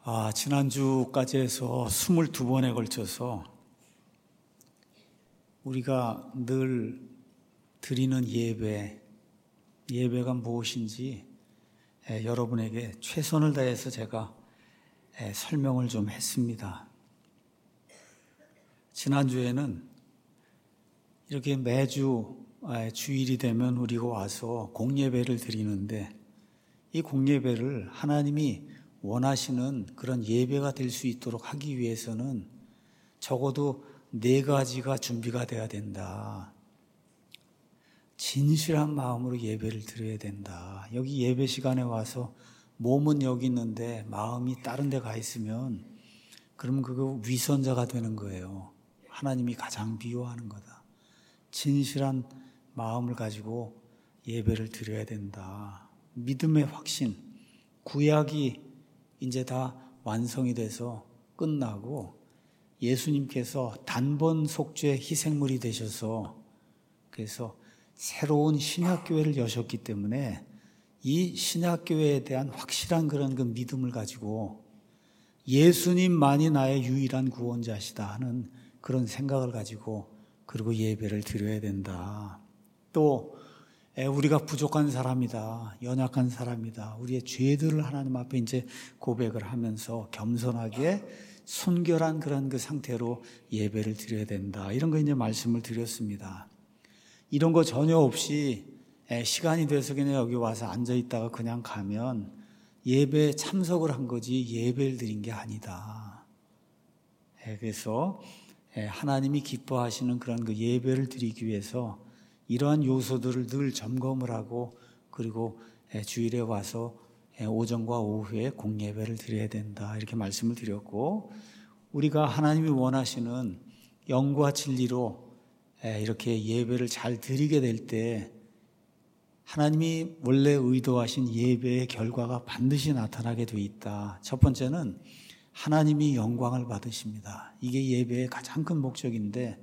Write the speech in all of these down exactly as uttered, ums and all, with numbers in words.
아, 지난주까지 해서 스물두 번에 걸쳐서 우리가 늘 드리는 예배, 예배가 무엇인지 에, 여러분에게 최선을 다해서 제가 에, 설명을 좀 했습니다. 지난주에는 이렇게 매주 에, 주일이 되면 우리가 와서 공예배를 드리는데 이 공예배를 하나님이 원하시는 그런 예배가 될 수 있도록 하기 위해서는 적어도 네 가지가 준비가 돼야 된다. 진실한 마음으로 예배를 드려야 된다. 여기 예배 시간에 와서 몸은 여기 있는데 마음이 다른 데 가 있으면 그러면 그거 위선자가 되는 거예요. 하나님이 가장 미워하는 거다. 진실한 마음을 가지고 예배를 드려야 된다. 믿음의 확신, 구약이 이제 다 완성이 돼서 끝나고 예수님께서 단번 속죄 희생물이 되셔서 그래서 새로운 신약교회를 여셨기 때문에 이 신약교회에 대한 확실한 그런 그 믿음을 가지고 예수님만이 나의 유일한 구원자시다 하는 그런 생각을 가지고 그리고 예배를 드려야 된다. 또 우리가 부족한 사람이다. 연약한 사람이다. 우리의 죄들을 하나님 앞에 이제 고백을 하면서 겸손하게 순결한 그런 그 상태로 예배를 드려야 된다. 이런 거 이제 말씀을 드렸습니다. 이런 거 전혀 없이 시간이 돼서 그냥 여기 와서 앉아 있다가 그냥 가면 예배에 참석을 한 거지 예배를 드린 게 아니다. 그래서 하나님이 기뻐하시는 그런 그 예배를 드리기 위해서 이러한 요소들을 늘 점검을 하고 그리고 주일에 와서 오전과 오후에 공예배를 드려야 된다. 이렇게 말씀을 드렸고 우리가 하나님이 원하시는 영과 진리로 이렇게 예배를 잘 드리게 될 때 하나님이 원래 의도하신 예배의 결과가 반드시 나타나게 돼 있다. 첫 번째는 하나님이 영광을 받으십니다. 이게 예배의 가장 큰 목적인데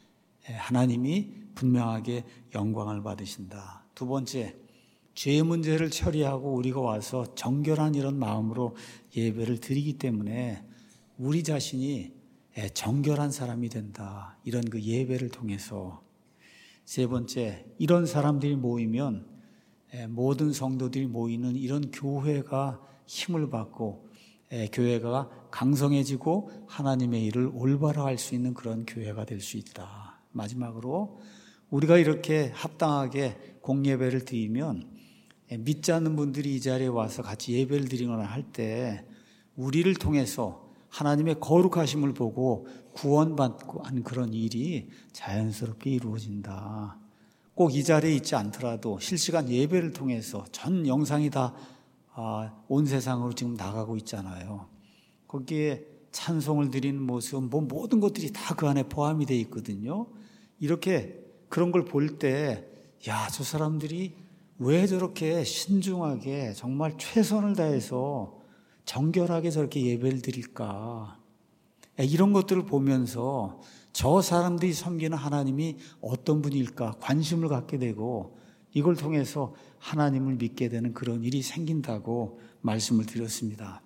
하나님이 분명하게 영광을 받으신다. 두 번째, 죄의 문제를 처리하고 우리가 와서 정결한 이런 마음으로 예배를 드리기 때문에 우리 자신이 정결한 사람이 된다. 이런 그 예배를 통해서. 세 번째, 이런 사람들이 모이면 모든 성도들이 모이는 이런 교회가 힘을 받고 교회가 강성해지고 하나님의 일을 올바로 할 수 있는 그런 교회가 될 수 있다. 마지막으로 우리가 이렇게 합당하게 공예배를 드리면 믿지 않는 분들이 이 자리에 와서 같이 예배를 드리거나 할 때 우리를 통해서 하나님의 거룩하심을 보고 구원받고 하는 그런 일이 자연스럽게 이루어진다. 꼭 이 자리에 있지 않더라도 실시간 예배를 통해서 전 영상이 다 온 세상으로 지금 나가고 있잖아요. 거기에 찬송을 드리는 모습, 뭐 모든 것들이 다 그 안에 포함이 되어 있거든요. 이렇게 그런 걸 볼 때, 야, 저 사람들이 왜 저렇게 신중하게 정말 최선을 다해서 정결하게 저렇게 예배를 드릴까? 이런 것들을 보면서 저 사람들이 섬기는 하나님이 어떤 분일까? 관심을 갖게 되고 이걸 통해서 하나님을 믿게 되는 그런 일이 생긴다고 말씀을 드렸습니다.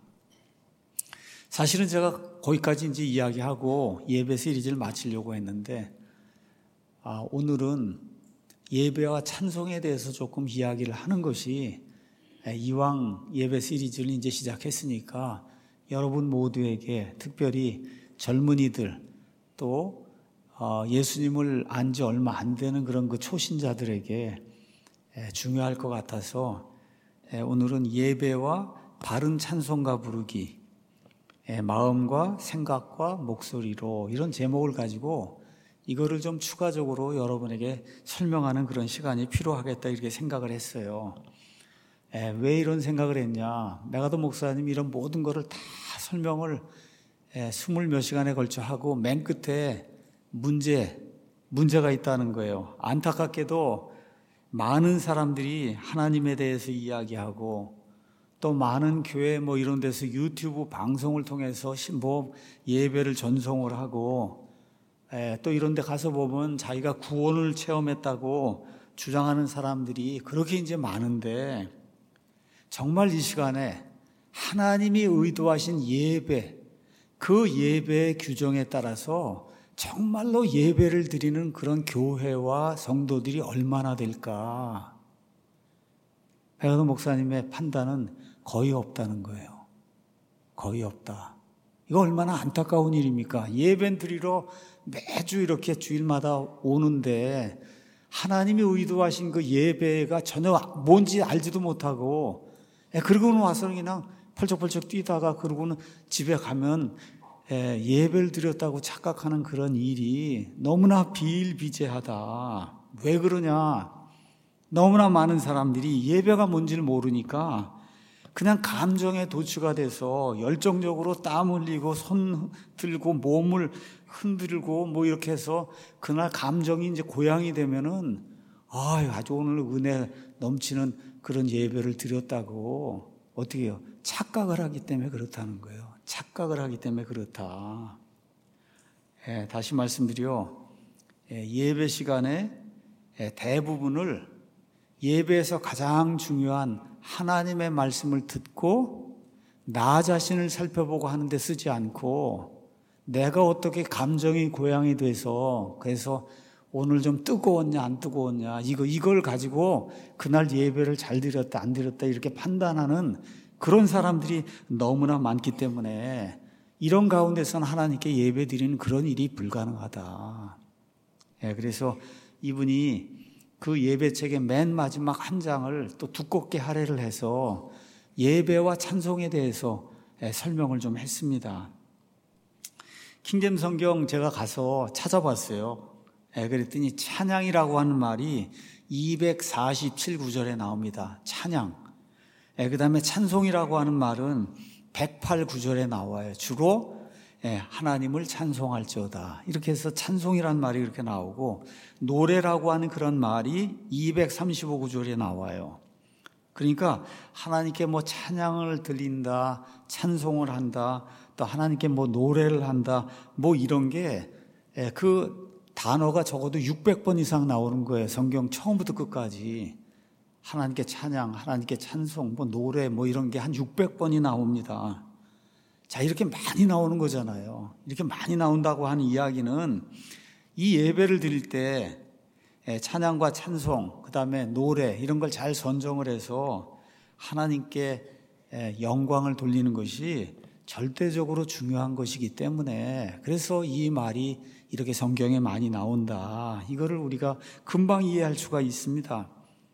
사실은 제가 거기까지 이제 이야기하고 예배 시리즈를 마치려고 했는데 아, 오늘은 예배와 찬송에 대해서 조금 이야기를 하는 것이 이왕 예배 시리즈를 이제 시작했으니까 여러분 모두에게 특별히 젊은이들 또 예수님을 안 지 얼마 안 되는 그런 그 초신자들에게 중요할 것 같아서 오늘은 예배와 바른 찬송가 부르기 마음과 생각과 목소리로 이런 제목을 가지고 이거를 좀 추가적으로 여러분에게 설명하는 그런 시간이 필요하겠다 이렇게 생각을 했어요. 에, 왜 이런 생각을 했냐? 메가더 목사님이 이런 모든 거를 다 설명을 에, 스물 몇 시간에 걸쳐 하고 맨 끝에 문제, 문제가 있다는 거예요. 안타깝게도 많은 사람들이 하나님에 대해서 이야기하고 또 많은 교회 뭐 이런 데서 유튜브 방송을 통해서 뭐 예배를 전송을 하고 에, 또 이런 데 가서 보면 자기가 구원을 체험했다고 주장하는 사람들이 그렇게 이제 많은데 정말 이 시간에 하나님이 의도하신 예배, 그 예배의 규정에 따라서 정말로 예배를 드리는 그런 교회와 성도들이 얼마나 될까? 백아도 목사님의 판단은 거의 없다는 거예요. 거의 없다. 이거 얼마나 안타까운 일입니까? 예배 드리러 매주 이렇게 주일마다 오는데 하나님이 의도하신 그 예배가 전혀 뭔지 알지도 못하고, 그러고는 와서 그냥 펄쩍펄쩍 뛰다가 그러고는 집에 가면 예배를 드렸다고 착각하는 그런 일이 너무나 비일비재하다. 왜 그러냐? 너무나 많은 사람들이 예배가 뭔지를 모르니까 그냥 감정에 도취가 돼서 열정적으로 땀 흘리고 손 들고 몸을 흔들고 뭐 이렇게 해서 그날 감정이 이제 고양이 되면은 아, 아주 오늘 은혜 넘치는 그런 예배를 드렸다고 어떻게 해요? 착각을 하기 때문에 그렇다는 거예요. 착각을 하기 때문에 그렇다. 예, 다시 말씀드려, 예, 예배 시간에 예, 대부분을 예배에서 가장 중요한 하나님의 말씀을 듣고 나 자신을 살펴보고 하는데 쓰지 않고 내가 어떻게 감정이 고양이 돼서 그래서 오늘 좀 뜨거웠냐 안 뜨거웠냐 이거, 이걸 가지고 그날 예배를 잘 드렸다 안 드렸다 이렇게 판단하는 그런 사람들이 너무나 많기 때문에 이런 가운데서는 하나님께 예배 드리는 그런 일이 불가능하다. 예, 그래서 이분이 그 예배책의 맨 마지막 한 장을 또 두껍게 할애를 해서 예배와 찬송에 대해서 설명을 좀 했습니다. 킹잼 성경 제가 가서 찾아봤어요. 그랬더니 찬양이라고 하는 말이 이백사십칠 구절에 나옵니다. 찬양. 그 다음에 찬송이라고 하는 말은 백팔 구절에 나와요. 주로 하나님을 찬송할지어다. 이렇게 해서 찬송이라는 말이 이렇게 나오고 노래라고 하는 그런 말이 이백삼십오 구절에 나와요. 그러니까 하나님께 뭐 찬양을 드린다, 찬송을 한다, 또 하나님께 뭐 노래를 한다, 뭐 이런 게 그 단어가 적어도 육백 번 이상 나오는 거예요. 성경 처음부터 끝까지. 하나님께 찬양, 하나님께 찬송, 뭐 노래 뭐 이런 게 한 육백 번이 나옵니다. 자, 이렇게 많이 나오는 거잖아요. 이렇게 많이 나온다고 하는 이야기는 이 예배를 드릴 때 찬양과 찬송, 그 다음에 노래 이런 걸 잘 선정을 해서 하나님께 영광을 돌리는 것이 절대적으로 중요한 것이기 때문에 그래서 이 말이 이렇게 성경에 많이 나온다. 이거를 우리가 금방 이해할 수가 있습니다.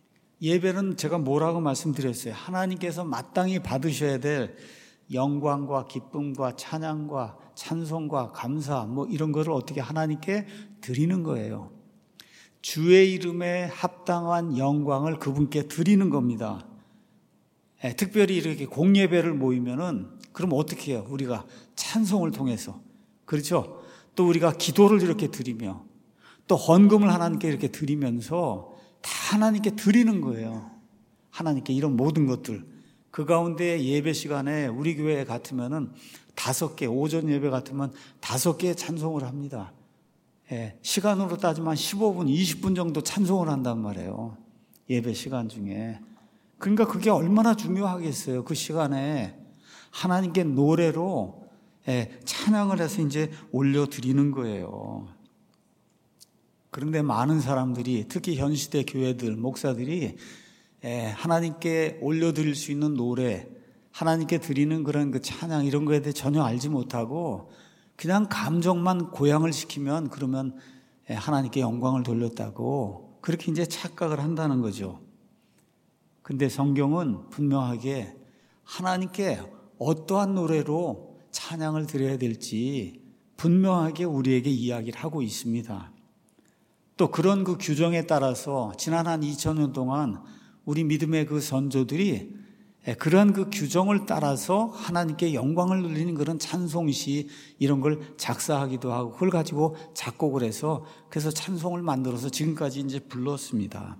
예배는 제가 뭐라고 말씀드렸어요? 하나님께서 마땅히 받으셔야 될 영광과 기쁨과 찬양과 찬송과 감사 뭐 이런 거를 어떻게 하나님께 드리는 거예요. 주의 이름에 합당한 영광을 그분께 드리는 겁니다. 예, 특별히 이렇게 공예배를 모이면은 그럼 어떻게 해요? 우리가 찬송을 통해서 그렇죠? 또 우리가 기도를 이렇게 드리며 또 헌금을 하나님께 이렇게 드리면서 다 하나님께 드리는 거예요. 하나님께 이런 모든 것들 그 가운데 예배 시간에 우리 교회 같으면은 다섯 개, 오전 예배 같으면 다섯 개의 찬송을 합니다. 예, 시간으로 따지면 십오 분, 이십 분 정도 찬송을 한단 말이에요. 예배 시간 중에. 그러니까 그게 얼마나 중요하겠어요. 그 시간에 하나님께 노래로 예, 찬양을 해서 이제 올려드리는 거예요. 그런데 많은 사람들이 특히 현 시대 교회들, 목사들이 예, 하나님께 올려드릴 수 있는 노래, 하나님께 드리는 그런 그 찬양 이런 거에 대해 전혀 알지 못하고 그냥 감정만 고양을 시키면 그러면 예, 하나님께 영광을 돌렸다고 그렇게 이제 착각을 한다는 거죠. 근데 성경은 분명하게 하나님께 어떠한 노래로 찬양을 드려야 될지 분명하게 우리에게 이야기를 하고 있습니다. 또 그런 그 규정에 따라서 지난 한 이천 년 동안 우리 믿음의 그 선조들이 그런 그 규정을 따라서 하나님께 영광을 돌리는 그런 찬송시 이런 걸 작사하기도 하고 그걸 가지고 작곡을 해서 그래서 찬송을 만들어서 지금까지 이제 불렀습니다.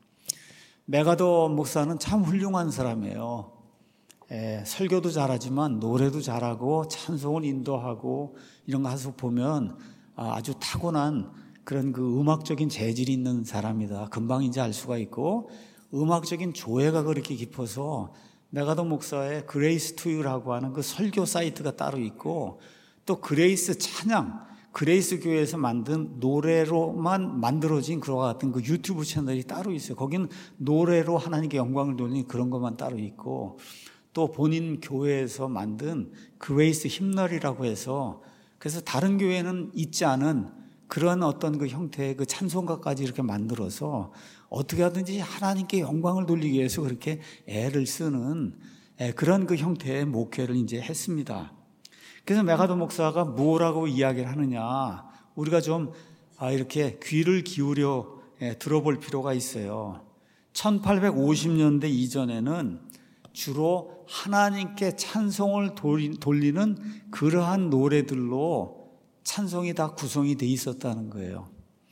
메가더 목사는 참 훌륭한 사람이에요. 에, 설교도 잘하지만 노래도 잘하고 찬송을 인도하고 이런 거 해서 보면 아주 타고난 그런 그 음악적인 재질이 있는 사람이다. 금방 이제 알 수가 있고 음악적인 조예가 그렇게 깊어서 메가더 목사의 그레이스 투유라고 하는 그 설교 사이트가 따로 있고, 또 그레이스 찬양, 그레이스 교회에서 만든 노래로만 만들어진 그와 같은 그 유튜브 채널이 따로 있어요. 거기는 노래로 하나님께 영광을 돌리는 그런 것만 따로 있고, 또 본인 교회에서 만든 그레이스 힘널이라고 해서, 그래서 다른 교회는 있지 않은 그런 어떤 그 형태의 그 찬송가까지 이렇게 만들어서 어떻게 하든지 하나님께 영광을 돌리기 위해서 그렇게 애를 쓰는 그런 그 형태의 목회를 이제 했습니다. 그래서 메가더 목사가 뭐라고 이야기를 하느냐, 우리가 좀 이렇게 귀를 기울여 들어볼 필요가 있어요. 천팔백오십 년대 이전에는 주로 하나님께 찬송을 돌리는 그러한 노래들로 찬송이 다 구성이 돼 있었다는 거예요.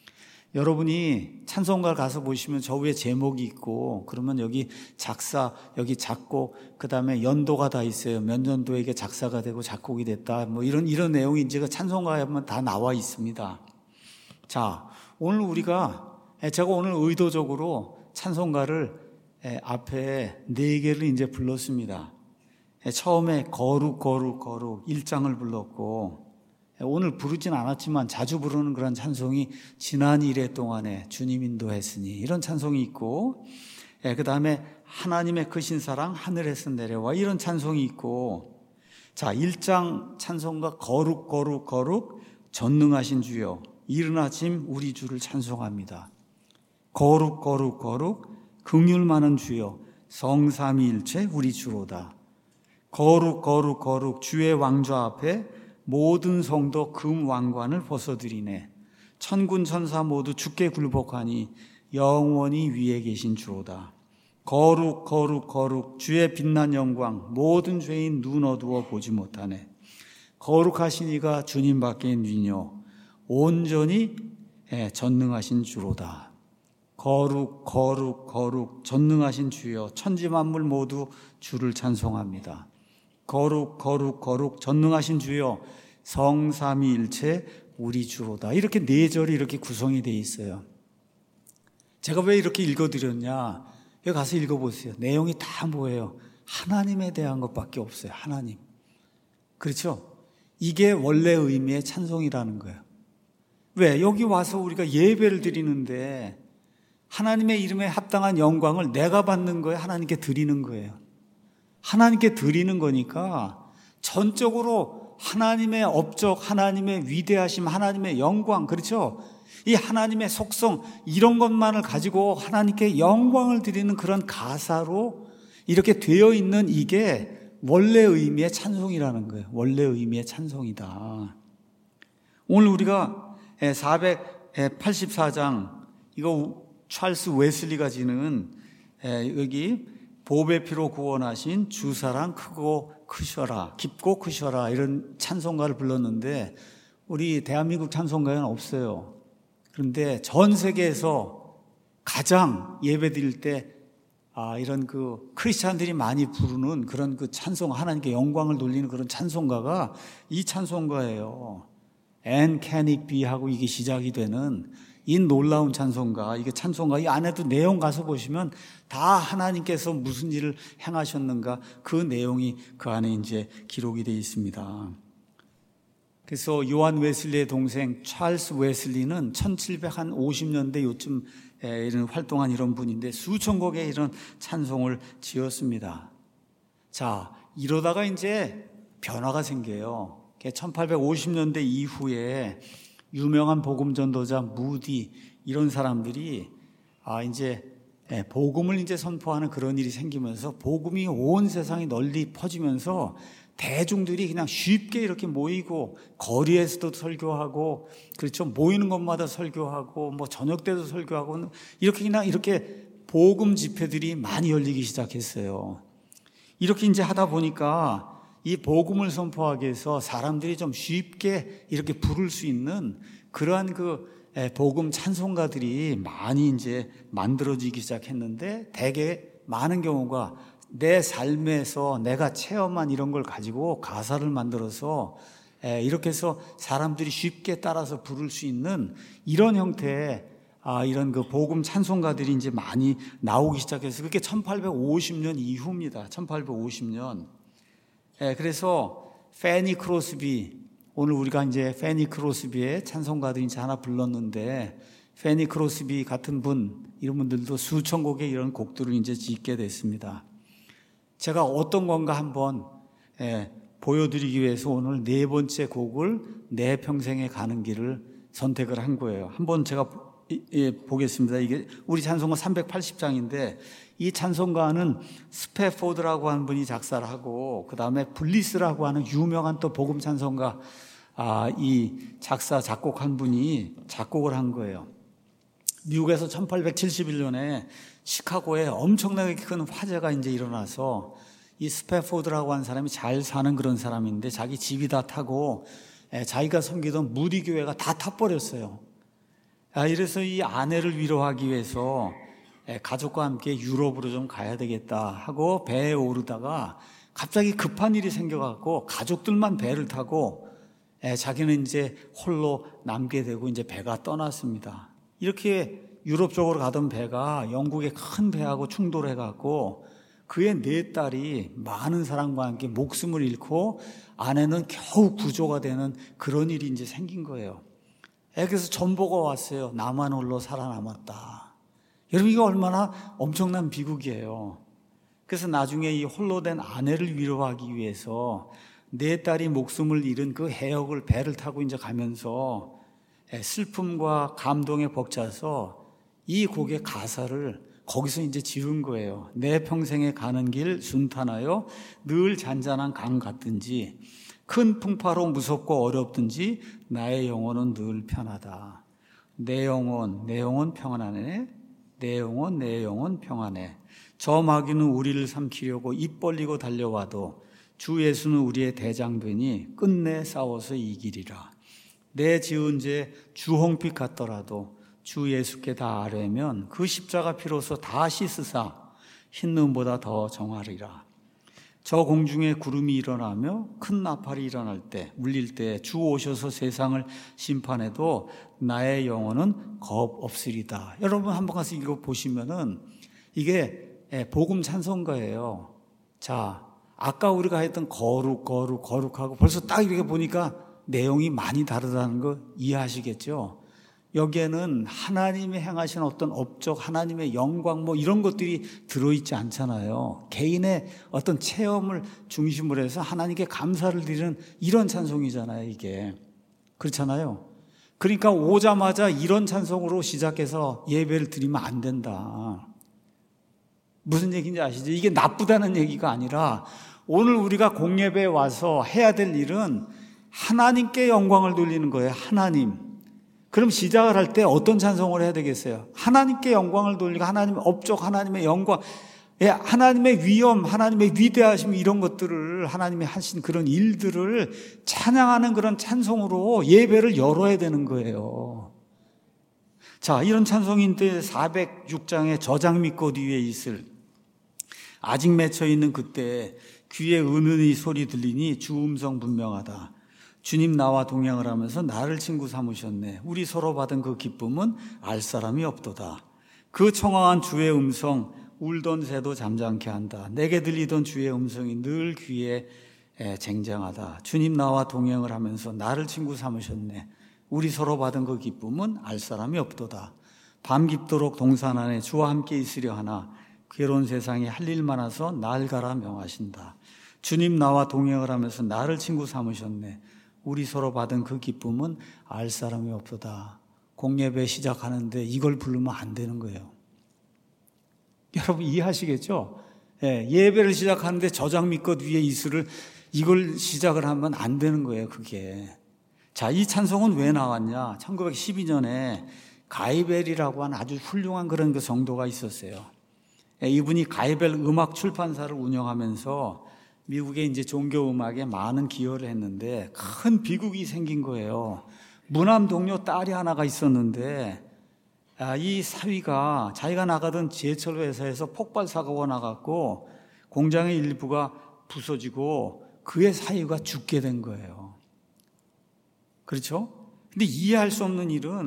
여러분이 찬송가를 가서 보시면 저 위에 제목이 있고, 그러면 여기 작사, 여기 작곡, 그 다음에 연도가 다 있어요. 몇 년도에게 작사가 되고 작곡이 됐다, 뭐 이런 이런 내용이 이제 찬송가에 보면 다 나와 있습니다. 자, 오늘 우리가 제가 오늘 의도적으로 찬송가를 앞에 네 개를 이제 불렀습니다. 처음에 거룩 거룩 거룩 일 장을 불렀고, 오늘 부르진 않았지만 자주 부르는 그런 찬송이 지난 일해 동안에 주님 인도했으니, 이런 찬송이 있고, 그 다음에 하나님의 크신 사랑 하늘에서 내려와, 이런 찬송이 있고, 자, 일 장 찬송가 거룩 거룩 거룩 전능하신 주여 이른 아침 우리 주를 찬송합니다. 거룩 거룩 거룩 긍휼 많은 주여 성삼위일체 우리 주로다. 거룩 거룩 거룩 주의 왕좌 앞에 모든 성도 금 왕관을 벗어드리네. 천군 천사 모두 주께 굴복하니 영원히 위에 계신 주로다. 거룩 거룩 거룩 주의 빛난 영광 모든 죄인 눈 어두워 보지 못하네. 거룩하신 이가 주님밖에 있느뇨 온전히 전능하신 주로다. 거룩 거룩 거룩 전능하신 주여 천지 만물 모두 주를 찬송합니다. 거룩 거룩 거룩 전능하신 주여 성삼위일체 우리 주로다. 이렇게 네 절이 이렇게 구성이 되어 있어요. 제가 왜 이렇게 읽어드렸냐, 여기 가서 읽어보세요. 내용이 다 뭐예요? 하나님에 대한 것밖에 없어요. 하나님. 그렇죠? 이게 원래 의미의 찬송이라는 거예요. 왜? 여기 와서 우리가 예배를 드리는데 하나님의 이름에 합당한 영광을 내가 받는 거예요? 하나님께 드리는 거예요? 하나님께 드리는 거니까 전적으로 하나님의 업적, 하나님의 위대하심, 하나님의 영광, 그렇죠? 이 하나님의 속성, 이런 것만을 가지고 하나님께 영광을 드리는 그런 가사로 이렇게 되어 있는 이게 원래 의미의 찬송이라는 거예요. 원래 의미의 찬송이다. 오늘 우리가 사백팔십사 장, 이거 찰스 웨슬리가 지는 여기 보배 피로 구원하신 주사랑 크고 크셔라, 깊고 크셔라, 이런 찬송가를 불렀는데 우리 대한민국 찬송가에는 없어요. 그런데 전 세계에서 가장 예배 드릴 때 아, 이런 그 크리스찬들이 많이 부르는 그런 그 찬송, 하나님께 영광을 돌리는 그런 찬송가가 이 찬송가예요. And can it be 하고 이게 시작이 되는 이 놀라운 찬송가, 이게 찬송가, 이 안에도 내용 가서 보시면 다 하나님께서 무슨 일을 행하셨는가, 그 내용이 그 안에 이제 기록이 되어 있습니다. 그래서 요한 웨슬리의 동생 찰스 웨슬리는 천칠백오십 년대 요즘 이런 활동한 이런 분인데 수천 곡의 이런 찬송을 지었습니다. 자, 이러다가 이제 변화가 생겨요. 천팔백오십 년대 이후에 유명한 복음 전도자 무디 이런 사람들이 아 이제 복음을 이제 선포하는 그런 일이 생기면서 복음이 온 세상에 널리 퍼지면서 대중들이 그냥 쉽게 이렇게 모이고 거리에서도 설교하고, 그렇죠, 모이는 곳마다 설교하고 뭐 저녁 때도 설교하고 이렇게 그냥 이렇게 복음 집회들이 많이 열리기 시작했어요. 이렇게 이제 하다 보니까 이 복음을 선포하기 위해서 사람들이 좀 쉽게 이렇게 부를 수 있는 그러한 그 복음 찬송가들이 많이 이제 만들어지기 시작했는데, 대개 많은 경우가 내 삶에서 내가 체험한 이런 걸 가지고 가사를 만들어서 이렇게 해서 사람들이 쉽게 따라서 부를 수 있는 이런 형태의 아, 이런 그 복음 찬송가들이 이제 많이 나오기 시작해서 그게 천팔백오십 년 이후입니다. 천팔백오십 년. 예, 그래서 패니 크로스비, 오늘 우리가 이제 패니 크로스비의 찬송가들이 이제 하나 불렀는데, 패니 크로스비 같은 분, 이런 분들도 수천 곡의 이런 곡들을 이제 짓게 됐습니다. 제가 어떤 건가 한번 예, 보여드리기 위해서 오늘 네 번째 곡을 내 평생에 가는 길을 선택을 한 거예요. 한번 제가 예, 보겠습니다. 이게 우리 찬송가 삼백팔십 장인데 이 찬송가는 스패포드라고 하는 분이 작사를 하고 그 다음에 블리스라고 하는 유명한 또 복음 찬송가 아, 이 작사 작곡한 분이 작곡을 한 거예요. 미국에서 천팔백칠십일 년에 시카고에 엄청나게 큰 화재가 이제 일어나서 이 스패포드라고 하는 사람이 잘 사는 그런 사람인데 자기 집이 다 타고 자기가 섬기던 무디 교회가 다 타버렸어요. 이래서 이 아내를 위로하기 위해서 가족과 함께 유럽으로 좀 가야 되겠다 하고 배에 오르다가 갑자기 급한 일이 생겨갖고 가족들만 배를 타고 자기는 이제 홀로 남게 되고 이제 배가 떠났습니다. 이렇게 유럽 쪽으로 가던 배가 영국의 큰 배하고 충돌해갖고 그의 네 딸이 많은 사람과 함께 목숨을 잃고 아내는 겨우 구조가 되는 그런 일이 이제 생긴 거예요. 그래서 전보가 왔어요. 나만 홀로 살아남았다. 여러분 이거 얼마나 엄청난 비극이에요. 그래서 나중에 이 홀로 된 아내를 위로하기 위해서 네 딸이 목숨을 잃은 그 해역을 배를 타고 이제 가면서 슬픔과 감동에 벅차서 이 곡의 가사를 거기서 이제 지은 거예요. 내 평생에 가는 길 순탄하여 늘 잔잔한 강 같든지 큰 풍파로 무섭고 어렵든지 나의 영혼은 늘 편하다. 내 영혼, 내 영혼 평안하네. 내 영혼, 내 영혼 평안해. 저 마귀는 우리를 삼키려고 입 벌리고 달려와도 주 예수는 우리의 대장되니 끝내 싸워서 이기리라. 내 지은 죄 주홍빛 같더라도 주 예수께 다 아뢰면 그 십자가 피로서 다 씻으사 흰 눈보다 더 정하리라. 저 공중에 구름이 일어나며 큰 나팔이 일어날 때 울릴 때 주 오셔서 세상을 심판해도 나의 영혼은 겁 없으리다. 여러분 한번 가서 읽어보시면은 이게 복음 찬송가예요. 자, 아까 우리가 했던 거룩 거룩 거룩하고 벌써 딱 이렇게 보니까 내용이 많이 다르다는 거 이해하시겠죠? 여기에는 하나님이 행하신 어떤 업적, 하나님의 영광 뭐 이런 것들이 들어있지 않잖아요. 개인의 어떤 체험을 중심으로 해서 하나님께 감사를 드리는 이런 찬송이잖아요, 이게. 그렇잖아요. 그러니까 오자마자 이런 찬송으로 시작해서 예배를 드리면 안 된다. 무슨 얘기인지 아시죠? 이게 나쁘다는 얘기가 아니라 오늘 우리가 공예배에 와서 해야 될 일은 하나님께 영광을 돌리는 거예요. 하나님. 그럼 시작을 할 때 어떤 찬송을 해야 되겠어요? 하나님께 영광을 돌리고 하나님의 업적, 하나님의 영광, 하나님의 위엄, 하나님의 위대하심 이런 것들을 하나님이 하신 그런 일들을 찬양하는 그런 찬송으로 예배를 열어야 되는 거예요. 자, 이런 찬송인데 사백육 장의 저장 밑꽃 위에 있을 아직 맺혀 있는 그때 귀에 은은히 소리 들리니 주 음성 분명하다. 주님 나와 동행을 하면서 나를 친구 삼으셨네. 우리 서로 받은 그 기쁨은 알 사람이 없도다. 그 청아한 주의 음성 울던 새도 잠잠케 한다. 내게 들리던 주의 음성이 늘 귀에 쟁쟁하다. 주님 나와 동행을 하면서 나를 친구 삼으셨네. 우리 서로 받은 그 기쁨은 알 사람이 없도다. 밤 깊도록 동산 안에 주와 함께 있으려 하나 괴로운 세상에 할 일 많아서 날 가라 명하신다. 주님 나와 동행을 하면서 나를 친구 삼으셨네. 우리 서로 받은 그 기쁨은 알 사람이 없도다. 공예배 시작하는데 이걸 부르면 안 되는 거예요. 여러분 이해하시겠죠? 예, 예배를 시작하는데 저장 밑것 위에 이슬을 이걸 시작을 하면 안 되는 거예요. 그게. 자, 이 찬송은 왜 나왔냐? 천구백십이 년에 가이벨이라고 하는 아주 훌륭한 그런 그 성도가 있었어요. 예, 이분이 가이벨 음악 출판사를 운영하면서 미국의 이제 종교 음악에 많은 기여를 했는데 큰 비극이 생긴 거예요. 무남 동료 딸이 하나가 있었는데 이 사위가 자기가 나가던 제철 회사에서 폭발 사고가 나갔고 공장의 일부가 부서지고 그의 사위가 죽게 된 거예요. 그렇죠? 근데 이해할 수 없는 일은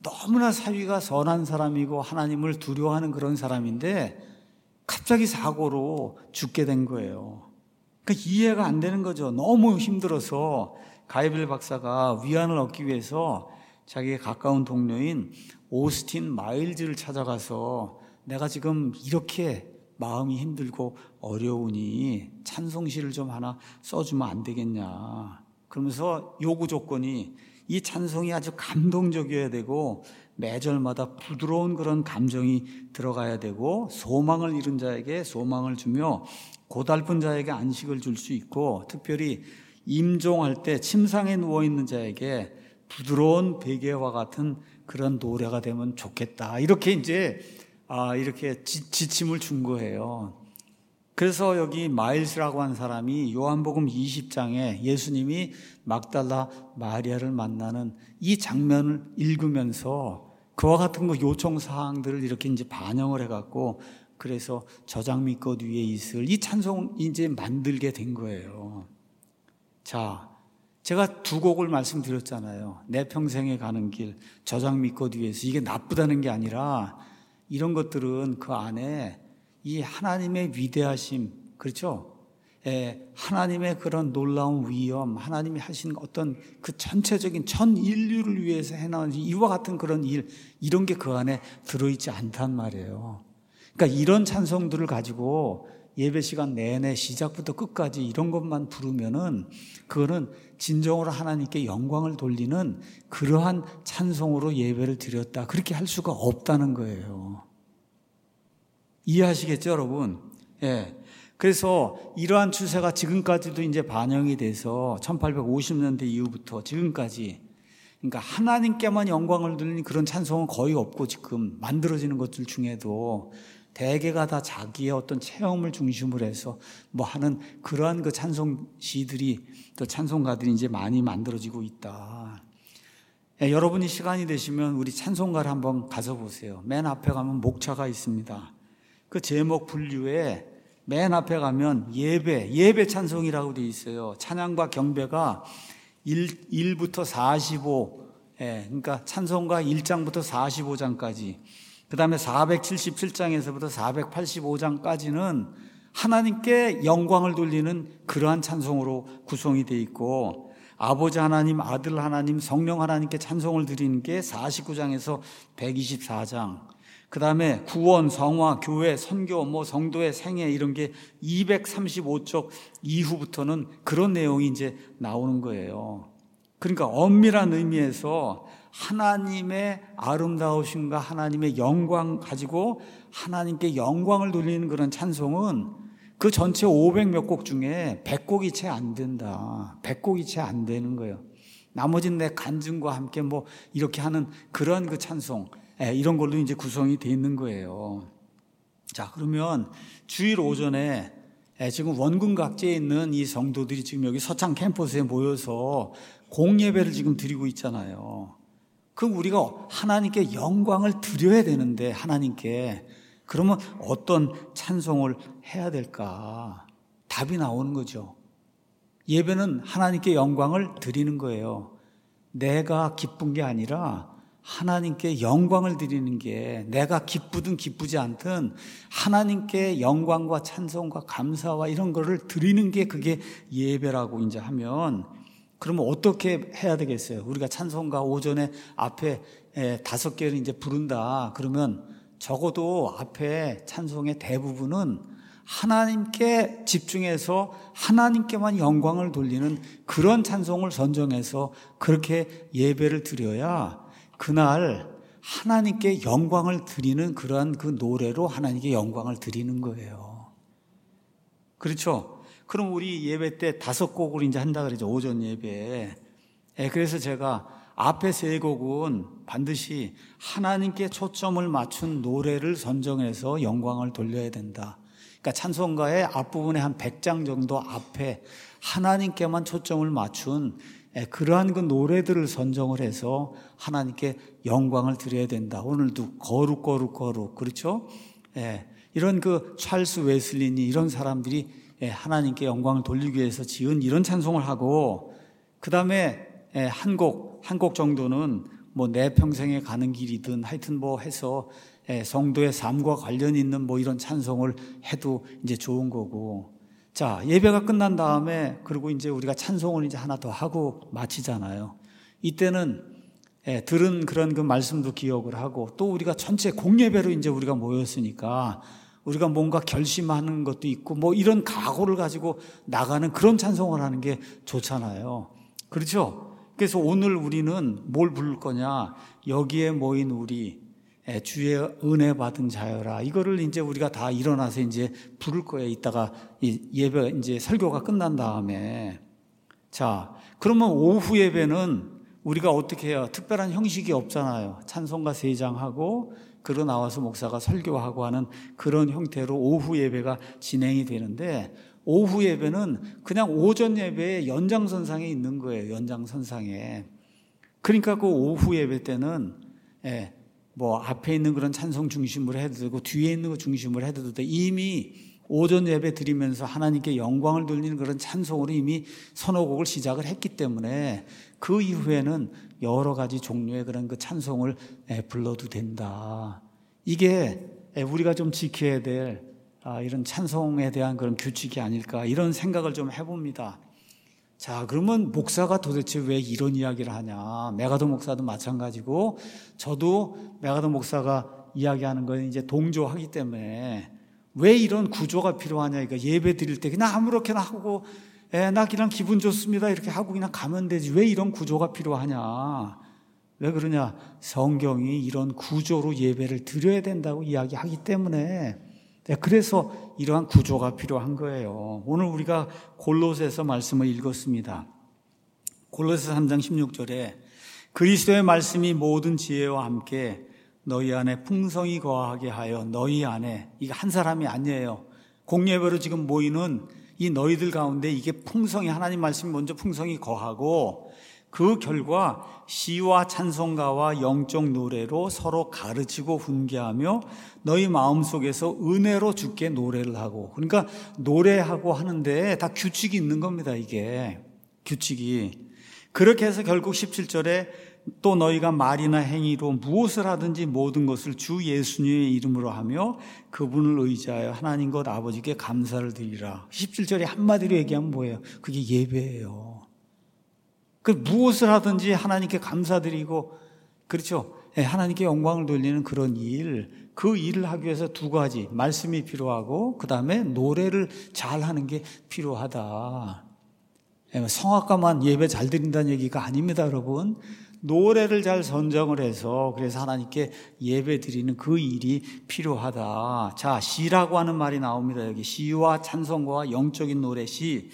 너무나 사위가 선한 사람이고 하나님을 두려워하는 그런 사람인데 갑자기 사고로 죽게 된 거예요. 그러니까 이해가 안 되는 거죠. 너무 힘들어서 가이벨 박사가 위안을 얻기 위해서 자기의 가까운 동료인 오스틴 마일즈를 찾아가서 내가 지금 이렇게 마음이 힘들고 어려우니 찬송시를 좀 하나 써주면 안 되겠냐. 그러면서 요구 조건이 이 찬송이 아주 감동적이어야 되고 매절마다 부드러운 그런 감정이 들어가야 되고 소망을 잃은 자에게 소망을 주며 고달픈 자에게 안식을 줄 수 있고 특별히 임종할 때 침상에 누워있는 자에게 부드러운 베개와 같은 그런 노래가 되면 좋겠다. 이렇게 이제 아 이렇게 지, 지침을 준 거예요. 그래서 여기 마일스라고 한 사람이 요한복음 이십 장에 예수님이 막달라 마리아를 만나는 이 장면을 읽으면서 그와 같은 거 요청 사항들을 이렇게 이제 반영을 해갖고 그래서 저장 밑것 위에 있을 이 찬송 이제 만들게 된 거예요. 자, 제가 두 곡을 말씀드렸잖아요. 내 평생에 가는 길, 저장 밑것 위에서. 이게 나쁘다는 게 아니라 이런 것들은 그 안에 이 하나님의 위대하심, 그렇죠? 예, 하나님의 그런 놀라운 위엄, 하나님이 하신 어떤 그 전체적인 전 인류를 위해서 해나온 이와 같은 그런 일, 이런 게 그 안에 들어있지 않단 말이에요. 그러니까 이런 찬송들을 가지고 예배 시간 내내 시작부터 끝까지 이런 것만 부르면은 그거는 진정으로 하나님께 영광을 돌리는 그러한 찬송으로 예배를 드렸다. 그렇게 할 수가 없다는 거예요. 이해하시겠죠, 여러분? 예. 그래서 이러한 추세가 지금까지도 이제 반영이 돼서 천팔백오십 년대 이후부터 지금까지 그러니까 하나님께만 영광을 돌리는 그런 찬송은 거의 없고 지금 만들어지는 것들 중에도 대개가 다 자기의 어떤 체험을 중심으로 해서 뭐 하는 그러한 그 찬송 시들이 또 찬송가들이 이제 많이 만들어지고 있다. 예, 여러분이 시간이 되시면 우리 찬송가를 한번 가서 보세요. 맨 앞에 가면 목차가 있습니다. 그 제목 분류에 맨 앞에 가면 예배, 예배 찬송이라고 되어 있어요. 찬양과 경배가 일 부터 사십오, 예, 그러니까 찬송가 일 장부터 사십오 장까지, 그 다음에 사백칠십칠 장에서부터 사백팔십오 장까지는 하나님께 영광을 돌리는 그러한 찬송으로 구성이 되어 있고, 아버지 하나님, 아들 하나님, 성령 하나님께 찬송을 드리는 게 사십구 장에서 백이십사 장, 그 다음에 구원, 성화, 교회, 선교, 뭐 성도의 생애 이런 게 이백삼십오 쪽 이후부터는 그런 내용이 이제 나오는 거예요. 그러니까 엄밀한 의미에서 하나님의 아름다우심과 하나님의 영광 가지고 하나님께 영광을 돌리는 그런 찬송은 그 전체 오백 몇 곡 중에 백 곡이 채 안 된다. 백 곡이 채 안 되는 거예요. 나머지는 내 간증과 함께 뭐 이렇게 하는 그런 그 찬송, 이런 걸로 이제 구성이 되어 있는 거예요. 자, 그러면 주일 오전에 지금 원군 각지에 있는 이 성도들이 지금 여기 서창 캠퍼스에 모여서 공예배를 지금 드리고 있잖아요. 그럼 우리가 하나님께 영광을 드려야 되는데, 하나님께. 그러면 어떤 찬송을 해야 될까? 답이 나오는 거죠. 예배는 하나님께 영광을 드리는 거예요. 내가 기쁜 게 아니라 하나님께 영광을 드리는 게, 내가 기쁘든 기쁘지 않든 하나님께 영광과 찬송과 감사와 이런 거를 드리는 게 그게 예배라고 이제 하면, 그러면 어떻게 해야 되겠어요? 우리가 찬송가 오전에 앞에 다섯 개를 이제 부른다. 그러면 적어도 앞에 찬송의 대부분은 하나님께 집중해서 하나님께만 영광을 돌리는 그런 찬송을 선정해서 그렇게 예배를 드려야 그날 하나님께 영광을 드리는 그러한 그 노래로 하나님께 영광을 드리는 거예요. 그렇죠? 그럼 우리 예배 때 다섯 곡을 이제 한다 그러죠. 오전 예배에. 예, 그래서 제가 앞에 세 곡은 반드시 하나님께 초점을 맞춘 노래를 선정해서 영광을 돌려야 된다. 그러니까 찬송가의 앞부분에 한 백 장 정도 앞에 하나님께만 초점을 맞춘 그러한 그 노래들을 선정을 해서 하나님께 영광을 드려야 된다. 오늘도 거룩 거룩 거룩, 그렇죠? 예, 이런 그 찰스 웨슬리니 이런 사람들이 하나님께 영광을 돌리기 위해서 지은 이런 찬송을 하고, 그 다음에 한 곡, 한 곡 정도는 뭐 내 평생에 가는 길이든 하여튼 뭐 해서 성도의 삶과 관련 있는 뭐 이런 찬송을 해도 이제 좋은 거고. 자, 예배가 끝난 다음에 그리고 이제 우리가 찬송을 이제 하나 더 하고 마치잖아요. 이때는 예, 들은 그런 그 말씀도 기억을 하고 또 우리가 전체 공예배로 이제 우리가 모였으니까 우리가 뭔가 결심하는 것도 있고 뭐 이런 각오를 가지고 나가는 그런 찬송을 하는 게 좋잖아요. 그렇죠? 그래서 오늘 우리는 뭘 부를 거냐? 여기에 모인 우리 주의 은혜 받은 자여라. 이거를 이제 우리가 다 일어나서 이제 부를 거예요. 이따가 예배 이제 설교가 끝난 다음에. 자, 그러면 오후 예배는 우리가 어떻게 해요? 특별한 형식이 없잖아요. 찬송가 세 장 하고 그러 나와서 목사가 설교하고 하는 그런 형태로 오후 예배가 진행이 되는데, 오후 예배는 그냥 오전 예배의 연장선상에 있는 거예요. 연장선상에. 그러니까 그 오후 예배 때는 예, 뭐 앞에 있는 그런 찬송 중심으로 해도 되고 뒤에 있는 거 중심으로 해도 돼. 이미 오전 예배 드리면서 하나님께 영광을 돌리는 그런 찬송으로 이미 선호곡을 시작을 했기 때문에 그 이후에는 여러 가지 종류의 그런 그 찬송을 불러도 된다. 이게 우리가 좀 지켜야 될 이런 찬송에 대한 그런 규칙이 아닐까, 이런 생각을 좀 해봅니다. 자, 그러면 목사가 도대체 왜 이런 이야기를 하냐? 메가더 목사도 마찬가지고 저도 메가더 목사가 이야기하는 건 이제 동조하기 때문에 왜 이런 구조가 필요하냐? 그러니까 예배 드릴 때 그냥 아무렇게나 하고 에, 나 그냥 기분 좋습니다 이렇게 하고 그냥 가면 되지. 왜 이런 구조가 필요하냐? 왜 그러냐? 성경이 이런 구조로 예배를 드려야 된다고 이야기하기 때문에, 그래서 이러한 구조가 필요한 거예요. 오늘 우리가 골로새서 말씀을 읽었습니다. 골로새 삼 장 십육 절에 그리스도의 말씀이 모든 지혜와 함께 너희 안에 풍성히 거하게 하여 너희 안에, 이게 한 사람이 아니에요. 공예배로 지금 모이는 이 너희들 가운데 이게 풍성히, 하나님 말씀이 먼저 풍성히 거하고 그 결과 시와 찬송가와 영적 노래로 서로 가르치고 훈계하며 너희 마음속에서 은혜로 주께 노래를 하고. 그러니까 노래하고 하는데 다 규칙이 있는 겁니다. 이게 규칙이. 그렇게 해서 결국 십칠 절에 또 너희가 말이나 행위로 무엇을 하든지 모든 것을 주 예수님의 이름으로 하며 그분을 의지하여 하나님 곧 아버지께 감사를 드리라. 십칠 절에 한마디로 얘기하면 뭐예요? 그게 예배예요. 그 무엇을 하든지 하나님께 감사드리고, 그렇죠? 하나님께 영광을 돌리는 그런 일, 그 일을 하기 위해서 두 가지, 말씀이 필요하고 그 다음에 노래를 잘하는 게 필요하다. 성악가만 예배 잘 드린다는 얘기가 아닙니다, 여러분. 노래를 잘 선정을 해서 그래서 하나님께 예배 드리는 그 일이 필요하다. 자, 시라고 하는 말이 나옵니다. 여기 시와 찬송가와 영적인 노래. 시,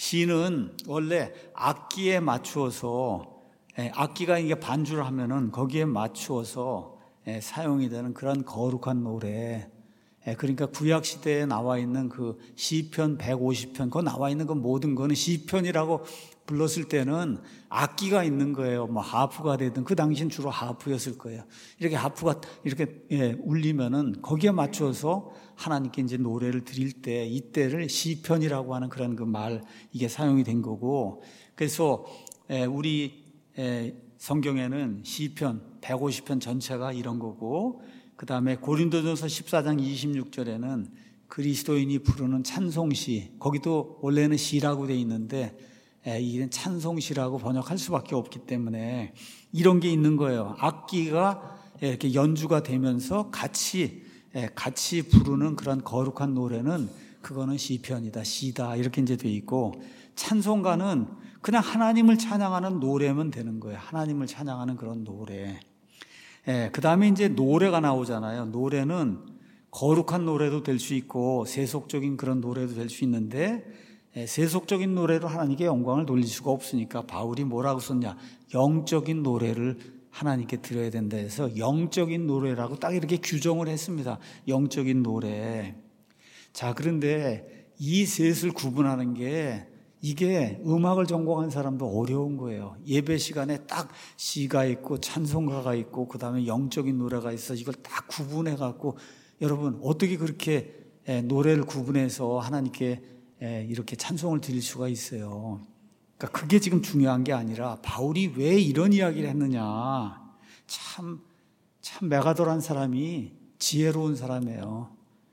시는 원래 악기에 맞추어서, 악기가 이게 반주를 하면은 거기에 맞추어서 사용이 되는 그런 거룩한 노래. 그러니까 구약 시대에 나와 있는 그 시편 백오십 편, 그 나와 있는 그 모든 거는 시편이라고 불렀을 때는 악기가 있는 거예요. 뭐 하프가 되든, 그 당시엔 주로 하프였을 거예요. 이렇게 하프가 이렇게 예, 울리면은 거기에 맞춰서 하나님께 이제 노래를 드릴 때 이때를 시편이라고 하는 그런 그 말, 이게 사용이 된 거고. 그래서 예, 우리 예, 성경에는 시편 백오십 편 전체가 이런 거고, 그 다음에 고린도전서 십사 장 이십육 절에는 그리스도인이 부르는 찬송시, 거기도 원래는 시라고 돼 있는데 이게 찬송시라고 번역할 수밖에 없기 때문에 이런 게 있는 거예요. 악기가 이렇게 연주가 되면서 같이 같이 부르는 그런 거룩한 노래는 그거는 시편이다, 시다, 이렇게 이제 돼 있고, 찬송가는 그냥 하나님을 찬양하는 노래면 되는 거예요. 하나님을 찬양하는 그런 노래. 예, 그 다음에 이제 노래가 나오잖아요. 노래는 거룩한 노래도 될 수 있고 세속적인 그런 노래도 될 수 있는데, 예, 세속적인 노래로 하나님께 영광을 돌릴 수가 없으니까 바울이 뭐라고 썼냐? 영적인 노래를 하나님께 드려야 된다 해서 영적인 노래라고 딱 이렇게 규정을 했습니다. 영적인 노래. 자, 그런데 이 셋을 구분하는 게, 이게 음악을 전공한 사람도 어려운 거예요. 예배 시간에 딱 시가 있고 찬송가가 있고 그 다음에 영적인 노래가 있어. 이걸 딱 구분해 갖고, 여러분 어떻게 그렇게 노래를 구분해서 하나님께 이렇게 찬송을 드릴 수가 있어요? 그러니까 그게 지금 중요한 게 아니라 바울이 왜 이런 이야기를 했느냐. 참, 참 메가더란 사람이 지혜로운 사람이에요.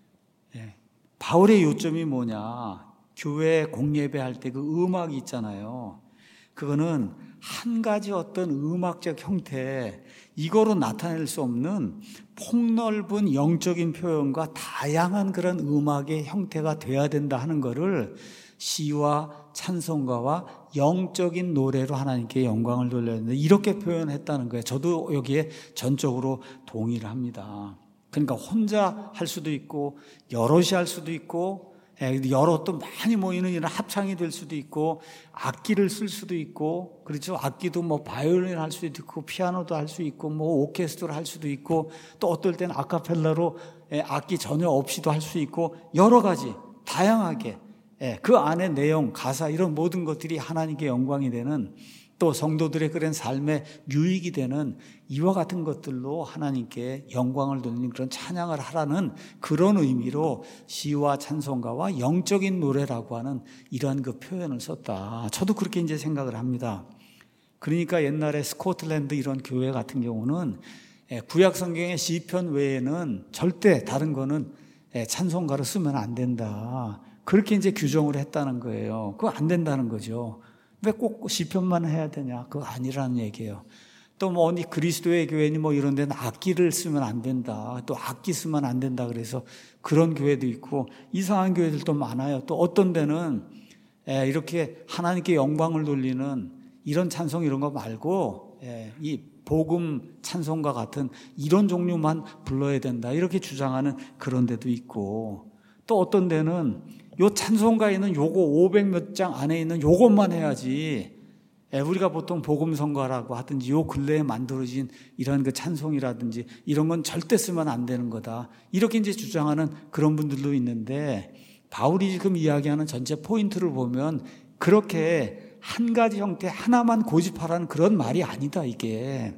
예. 바울의 요점이 뭐냐? 교회 공예배할 때 그 음악이 있잖아요. 그거는 한 가지 어떤 음악적 형태, 이거로 나타낼 수 없는 폭넓은 영적인 표현과 다양한 그런 음악의 형태가 돼야 된다 하는 거를 시와 찬송가와 영적인 노래로 하나님께 영광을 돌려야 된다, 이렇게 표현했다는 거예요. 저도 여기에 전적으로 동의를 합니다. 그러니까 혼자 할 수도 있고 여럿이 할 수도 있고 여러 또 많이 모이는 이런 합창이 될 수도 있고 악기를 쓸 수도 있고, 그렇죠. 악기도 뭐 바이올린 할 수도 있고 피아노도 할 수 있고 뭐 오케스트라 할 수도 있고 또 어떨 때는 아카펠라로 악기 전혀 없이도 할 수 있고 여러 가지 다양하게 그 안에 내용, 가사 이런 모든 것들이 하나님께 영광이 되는, 또 성도들의 그런 삶에 유익이 되는 이와 같은 것들로 하나님께 영광을 돌리는 그런 찬양을 하라는 그런 의미로 시와 찬송가와 영적인 노래라고 하는 이러한 그 표현을 썼다. 저도 그렇게 이제 생각을 합니다. 그러니까 옛날에 스코틀랜드 이런 교회 같은 경우는 구약 성경의 시편 외에는 절대 다른 거는 찬송가로 쓰면 안 된다, 그렇게 이제 규정을 했다는 거예요. 그거 안 된다는 거죠. 왜 꼭 시편만 해야 되냐? 그거 아니라는 얘기예요. 또 뭐 어디 그리스도의 교회니 뭐 이런 데는 악기를 쓰면 안 된다, 또 악기 쓰면 안 된다, 그래서 그런 교회도 있고 이상한 교회들도 많아요. 또 어떤 데는 이렇게 하나님께 영광을 돌리는 이런 찬송 이런 거 말고 이 복음 찬송가 같은 이런 종류만 불러야 된다, 이렇게 주장하는 그런 데도 있고, 또 어떤 데는 요 찬송가에는 요거 오백 몇 장 안에 있는 요것만 해야지, 우리가 보통 복음성가라고 하든지 요 근래에 만들어진 이런 그 찬송이라든지 이런 건 절대 쓰면 안 되는 거다, 이렇게 이제 주장하는 그런 분들도 있는데, 바울이 지금 이야기하는 전체 포인트를 보면 그렇게 한 가지 형태 하나만 고집하라는 그런 말이 아니다, 이게.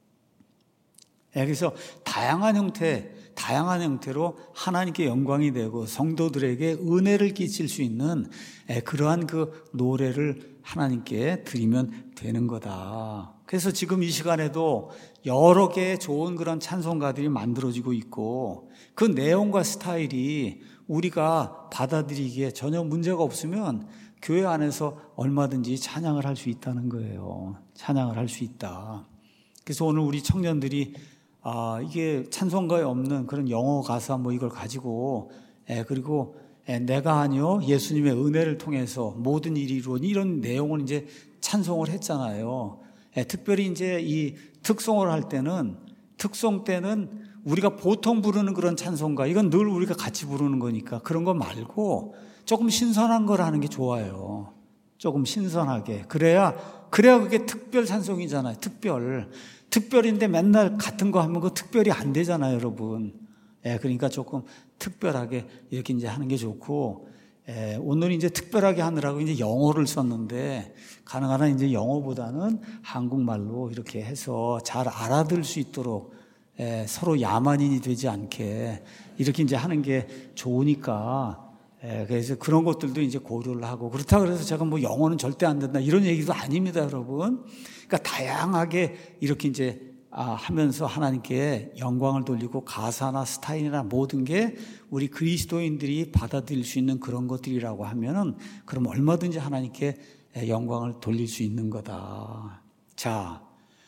그래서 다양한 형태, 다양한 형태로 하나님께 영광이 되고 성도들에게 은혜를 끼칠 수 있는 그러한 그 노래를 하나님께 드리면 되는 거다. 그래서 지금 이 시간에도 여러 개의 좋은 그런 찬송가들이 만들어지고 있고 그 내용과 스타일이 우리가 받아들이기에 전혀 문제가 없으면 교회 안에서 얼마든지 찬양을 할 수 있다는 거예요. 찬양을 할 수 있다. 그래서 오늘 우리 청년들이 아, 이게 찬송가에 없는 그런 영어 가사 뭐 이걸 가지고 에, 그리고 에, 내가 아니요 예수님의 은혜를 통해서 모든 일이 이루어니 이런 내용을 이제 찬송을 했잖아요. 에, 특별히 이제 이 특송을 할 때는 특송 때는 우리가 보통 부르는 그런 찬송가, 이건 늘 우리가 같이 부르는 거니까 그런 거 말고 조금 신선한 걸 하는 게 좋아요. 조금 신선하게. 그래야 그래야 그게 특별 찬송이잖아요. 특별. 특별인데 맨날 같은 거 하면 그 특별히 안 되잖아요, 여러분. 예, 그러니까 조금 특별하게 이렇게 이제 하는 게 좋고, 예, 오늘 이제 특별하게 하느라고 이제 영어를 썼는데, 가능한 한 이제 영어보다는 한국말로 이렇게 해서 잘 알아들 수 있도록, 예, 서로 야만인이 되지 않게 이렇게 이제 하는 게 좋으니까, 예, 그래서 그런 것들도 이제 고려를 하고, 그렇다고 해서 제가 뭐 영어는 절대 안 된다 이런 얘기도 아닙니다, 여러분. 그러니까 다양하게 이렇게 이제 아, 하면서 하나님께 영광을 돌리고 가사나 스타일이나 모든 게 우리 그리스도인들이 받아들일 수 있는 그런 것들이라고 하면은 그럼 얼마든지 하나님께 영광을 돌릴 수 있는 거다. 자,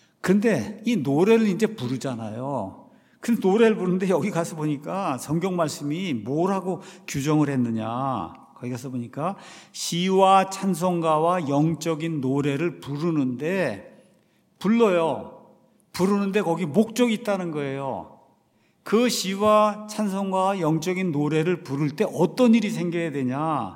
근데 이 노래를 이제 부르잖아요. 근데 노래를 부르는데 여기 가서 보니까 성경 말씀이 뭐라고 규정을 했느냐. 거기 가서 보니까 시와 찬송가와 영적인 노래를 부르는데 불러요. 부르는데 거기 목적이 있다는 거예요. 그 시와 찬송가와 영적인 노래를 부를 때 어떤 일이 생겨야 되냐?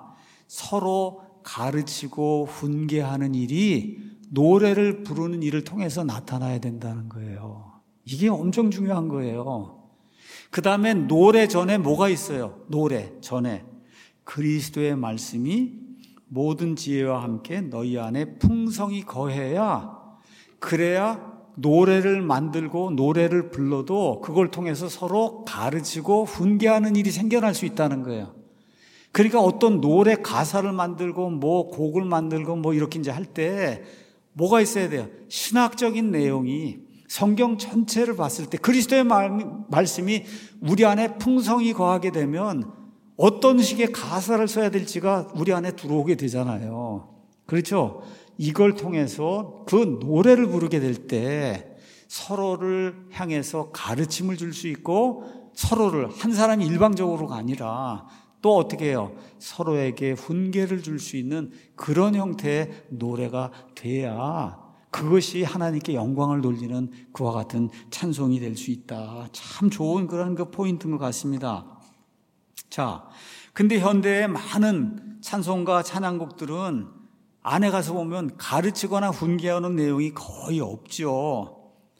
서로 가르치고 훈계하는 일이 노래를 부르는 일을 통해서 나타나야 된다는 거예요. 이게 엄청 중요한 거예요. 그 다음에 노래 전에 뭐가 있어요? 노래 전에 그리스도의 말씀이 모든 지혜와 함께 너희 안에 풍성히 거해야, 그래야 노래를 만들고 노래를 불러도 그걸 통해서 서로 가르치고 훈계하는 일이 생겨날 수 있다는 거예요. 그러니까 어떤 노래 가사를 만들고 뭐 곡을 만들고 뭐 이렇게 이제 할 때 뭐가 있어야 돼요? 신학적인 내용이, 성경 전체를 봤을 때 그리스도의 말씀이 우리 안에 풍성히 거하게 되면 어떤 식의 가사를 써야 될지가 우리 안에 들어오게 되잖아요. 그렇죠? 이걸 통해서 그 노래를 부르게 될 때 서로를 향해서 가르침을 줄 수 있고 서로를 한 사람이 일방적으로가 아니라 또 어떻게 해요? 서로에게 훈계를 줄 수 있는 그런 형태의 노래가 돼야 그것이 하나님께 영광을 돌리는 그와 같은 찬송이 될 수 있다. 참 좋은 그런 그 포인트인 것 같습니다. 자, 근데 현대의 많은 찬송가 찬양곡들은 안에 가서 보면 가르치거나 훈계하는 내용이 거의 없죠.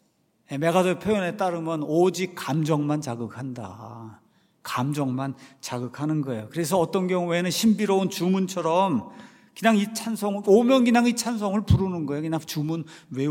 메가더의 표현에 따르면 오직 감정만 자극한다. 감정만 자극하는 거예요. 그래서 어떤 경우에는 신비로운 주문처럼 그냥 이 찬송을 오면 그냥 이 찬송을 부르는 거예요. 그냥 주문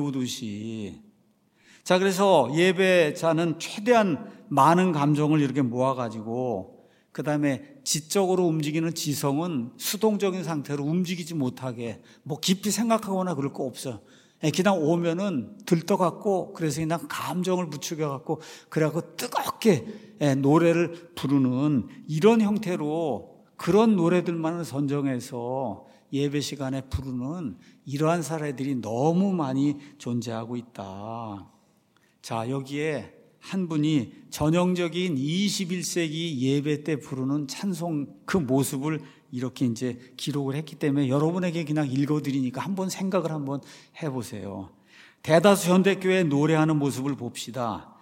외우듯이. 자, 그래서 예배자는 최대한 많은 감정을 이렇게 모아가지고 그 다음에 지적으로 움직이는 지성은 수동적인 상태로 움직이지 못하게 뭐 깊이 생각하거나 그럴 거 없어요. 그냥 오면은 들떠갖고 그래서 그냥 감정을 부추겨갖고 그래갖고 뜨겁게 노래를 부르는 이런 형태로 그런 노래들만을 선정해서 예배 시간에 부르는 이러한 사례들이 너무 많이 존재하고 있다. 자, 여기에 한 분이 전형적인 이십일 세기 예배 때 부르는 찬송 그 모습을 이렇게 이제 기록을 했기 때문에 여러분에게 그냥 읽어드리니까 한번 생각을 한번 해보세요. 대다수 현대교회 노래하는 모습을 봅시다.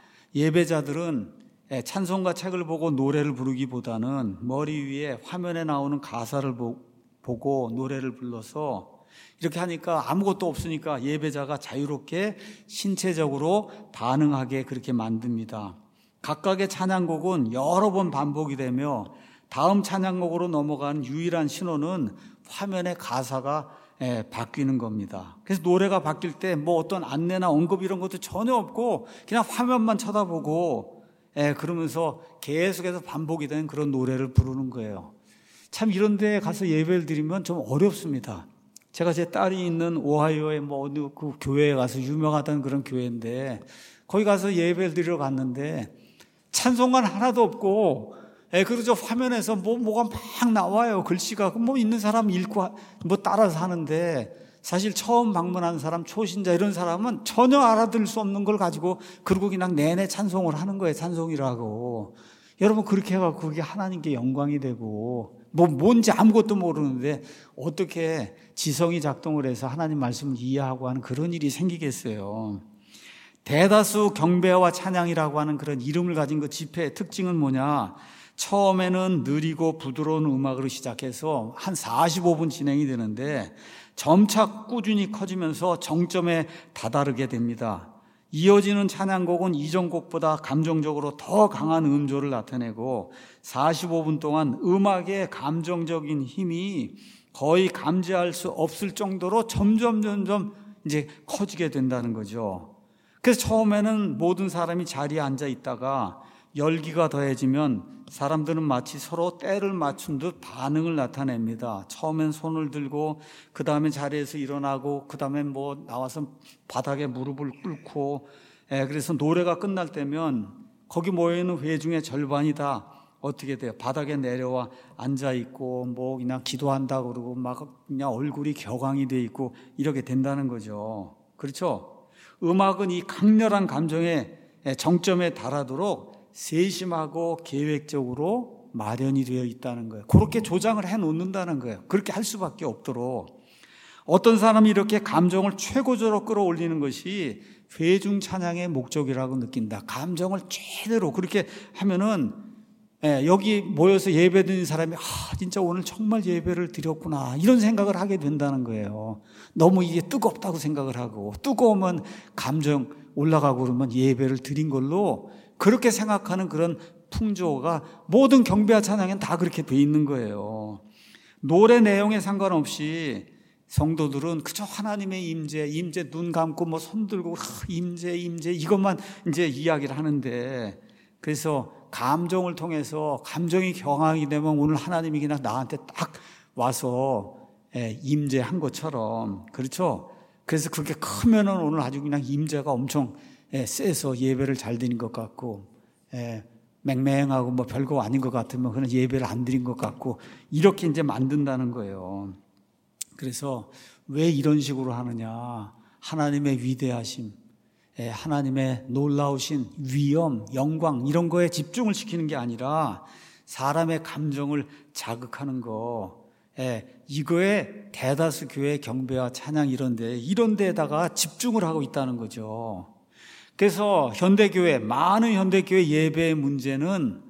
예배자들은 찬송가 책을 보고 노래를 부르기보다는 머리 위에 화면에 나오는 가사를 보고 노래를 불러서 이렇게 하니까 아무것도 없으니까 예배자가 자유롭게 신체적으로 반응하게 그렇게 만듭니다. 각각의 찬양곡은 여러 번 반복이 되며 다음 찬양곡으로 넘어가는 유일한 신호는 화면의 가사가 바뀌는 겁니다. 그래서 노래가 바뀔 때 뭐 어떤 안내나 언급 이런 것도 전혀 없고 그냥 화면만 쳐다보고 그러면서 계속해서 반복이 되는 그런 노래를 부르는 거예요. 참 이런 데 가서 예배를 드리면 좀 어렵습니다. 제가 제 딸이 있는 오하이오의 뭐 어느 그 교회에 가서 유명하다는 그런 교회인데 거기 가서 예배를 드리러 갔는데 찬송가 하나도 없고 예, 그러죠. 화면에서 뭐, 뭐가 막 나와요. 글씨가. 뭐 있는 사람 읽고 뭐 따라서 하는데 사실 처음 방문한 사람, 초신자 이런 사람은 전혀 알아들을 수 없는 걸 가지고 그러고 그냥 내내 찬송을 하는 거예요. 찬송이라고. 여러분 그렇게 해가지고 그게 하나님께 영광이 되고 뭐 뭔지 아무것도 모르는데 어떻게 지성이 작동을 해서 하나님 말씀을 이해하고 하는 그런 일이 생기겠어요. 대다수 경배와 찬양이라고 하는 그런 이름을 가진 그 집회의 특징은 뭐냐? 처음에는 느리고 부드러운 음악으로 시작해서 한 사십오 분 진행이 되는데 점차 꾸준히 커지면서 정점에 다다르게 됩니다. 이어지는 찬양곡은 이전 곡보다 감정적으로 더 강한 음조를 나타내고 사십오 분 동안 음악의 감정적인 힘이 거의 감지할 수 없을 정도로 점점 점점 이제 커지게 된다는 거죠. 그래서 처음에는 모든 사람이 자리에 앉아 있다가 열기가 더해지면 사람들은 마치 서로 때를 맞춘 듯 반응을 나타냅니다. 처음엔 손을 들고 그 다음에 자리에서 일어나고 그 다음에 뭐 나와서 바닥에 무릎을 꿇고 예, 그래서 노래가 끝날 때면 거기 모여있는 회중의 절반이 다 어떻게 돼요? 바닥에 내려와 앉아있고 뭐 그냥 기도한다 그러고 막 그냥 얼굴이 격앙이 돼 있고 이렇게 된다는 거죠. 그렇죠? 음악은 이 강렬한 감정의 정점에 달하도록 세심하고 계획적으로 마련이 되어 있다는 거예요. 그렇게 조장을 해 놓는다는 거예요. 그렇게 할 수밖에 없도록. 어떤 사람이 이렇게 감정을 최고조로 끌어올리는 것이 회중 찬양의 목적이라고 느낀다. 감정을 최대로 그렇게 하면은 예, 여기 모여서 예배 드리는 사람이 아 진짜 오늘 정말 예배를 드렸구나 이런 생각을 하게 된다는 거예요. 너무 이게 뜨겁다고 생각을 하고 뜨거우면 감정 올라가고 그러면 예배를 드린 걸로 그렇게 생각하는 그런 풍조가 모든 경배와 찬양에는 다 그렇게 돼 있는 거예요. 노래 내용에 상관없이 성도들은 그저 하나님의 임재, 임재 눈 감고 뭐 손 들고 임재, 임재 이것만 이제 이야기를 하는데 그래서 감정을 통해서 감정이 경황이 되면 오늘 하나님이 그냥 나한테 딱 와서 임재한 것처럼 그렇죠? 그래서 그렇게 크면은 오늘 아주 그냥 임재가 엄청 예, 세서 예배를 잘 드린 것 같고, 예, 맹맹하고 뭐 별거 아닌 것 같으면 그냥 예배를 안 드린 것 같고, 이렇게 이제 만든다는 거예요. 그래서 왜 이런 식으로 하느냐? 하나님의 위대하심, 예, 하나님의 놀라우신 위엄, 영광 이런 거에 집중을 시키는 게 아니라 사람의 감정을 자극하는 거, 예, 이거에 대다수 교회 경배와 찬양 이런 데, 이런 데에다가 집중을 하고 있다는 거죠. 그래서 현대교회, 많은 현대교회 예배의 문제는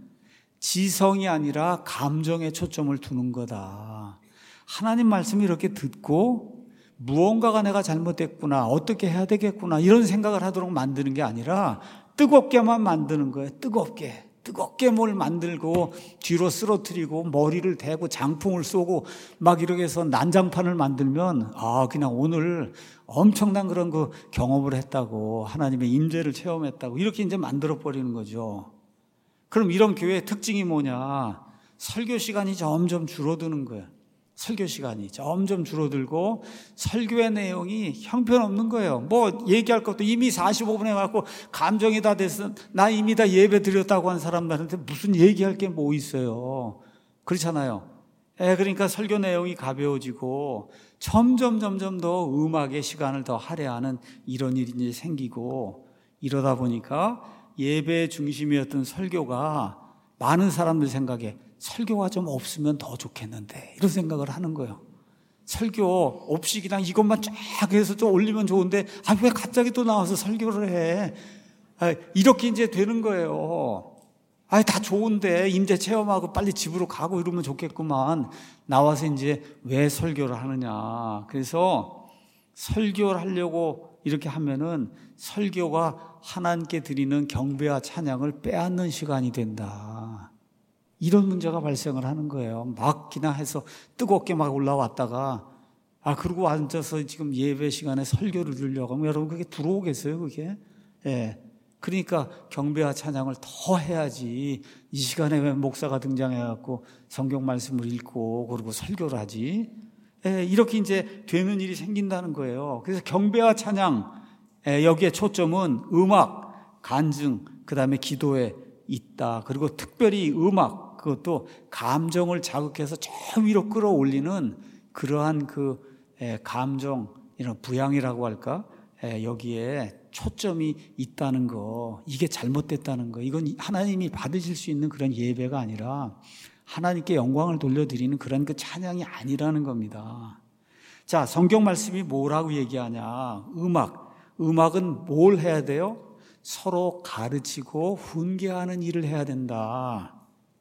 지성이 아니라 감정에 초점을 두는 거다. 하나님 말씀을 이렇게 듣고 무언가가 내가 잘못됐구나, 어떻게 해야 되겠구나 이런 생각을 하도록 만드는 게 아니라 뜨겁게만 만드는 거예요. 뜨겁게. 뜨겁게 뭘 만들고 뒤로 쓰러뜨리고 머리를 대고 장풍을 쏘고 막 이렇게 해서 난장판을 만들면 아 그냥 오늘 엄청난 그런 그 경험을 했다고, 하나님의 임재를 체험했다고 이렇게 이제 만들어 버리는 거죠. 그럼 이런 교회의 특징이 뭐냐? 설교 시간이 점점 줄어드는 거예요. 설교 시간이 점점 줄어들고 설교의 내용이 형편없는 거예요. 뭐 얘기할 것도 이미 사십오 분에 갖고 감정이 다 돼서 나 이미 다 예배 드렸다고 한 사람들한테 무슨 얘기할 게 뭐 있어요. 그렇잖아요. 예, 그러니까 설교 내용이 가벼워지고 점점 점점 더 음악의 시간을 더 할애하는 이런 일이 이제 생기고, 이러다 보니까 예배의 중심이었던 설교가 많은 사람들 생각에 설교가 좀 없으면 더 좋겠는데 이런 생각을 하는 거예요. 설교 없이 그냥 이것만 쫙 해서 좀 올리면 좋은데 아, 왜 갑자기 또 나와서 설교를 해? 아, 이렇게 이제 되는 거예요. 아, 다 좋은데 임재 체험하고 빨리 집으로 가고 이러면 좋겠구만. 나와서 이제 왜 설교를 하느냐. 그래서 설교를 하려고 이렇게 하면은 설교가 하나님께 드리는 경배와 찬양을 빼앗는 시간이 된다. 이런 문제가 발생을 하는 거예요. 막 그냥 해서 뜨겁게 막 올라왔다가 아 그러고 앉아서 지금 예배 시간에 설교를 들으려고 하면 여러분 그게 들어오겠어요 그게? 예. 그러니까 경배와 찬양을 더 해야지. 이 시간에 왜 목사가 등장해갖고 성경 말씀을 읽고 그리고 설교를 하지? 예, 이렇게 이제 되는 일이 생긴다는 거예요. 그래서 경배와 찬양, 예, 여기에 초점은 음악, 간증, 그 다음에 기도에 있다. 그리고 특별히 음악, 그것도 감정을 자극해서 저 위로 끌어올리는 그러한 그 감정, 이런 부양이라고 할까? 여기에 초점이 있다는 거, 이게 잘못됐다는 거, 이건 하나님이 받으실 수 있는 그런 예배가 아니라 하나님께 영광을 돌려드리는 그런 그 찬양이 아니라는 겁니다. 자, 성경 말씀이 뭐라고 얘기하냐? 음악, 음악은 뭘 해야 돼요? 서로 가르치고 훈계하는 일을 해야 된다.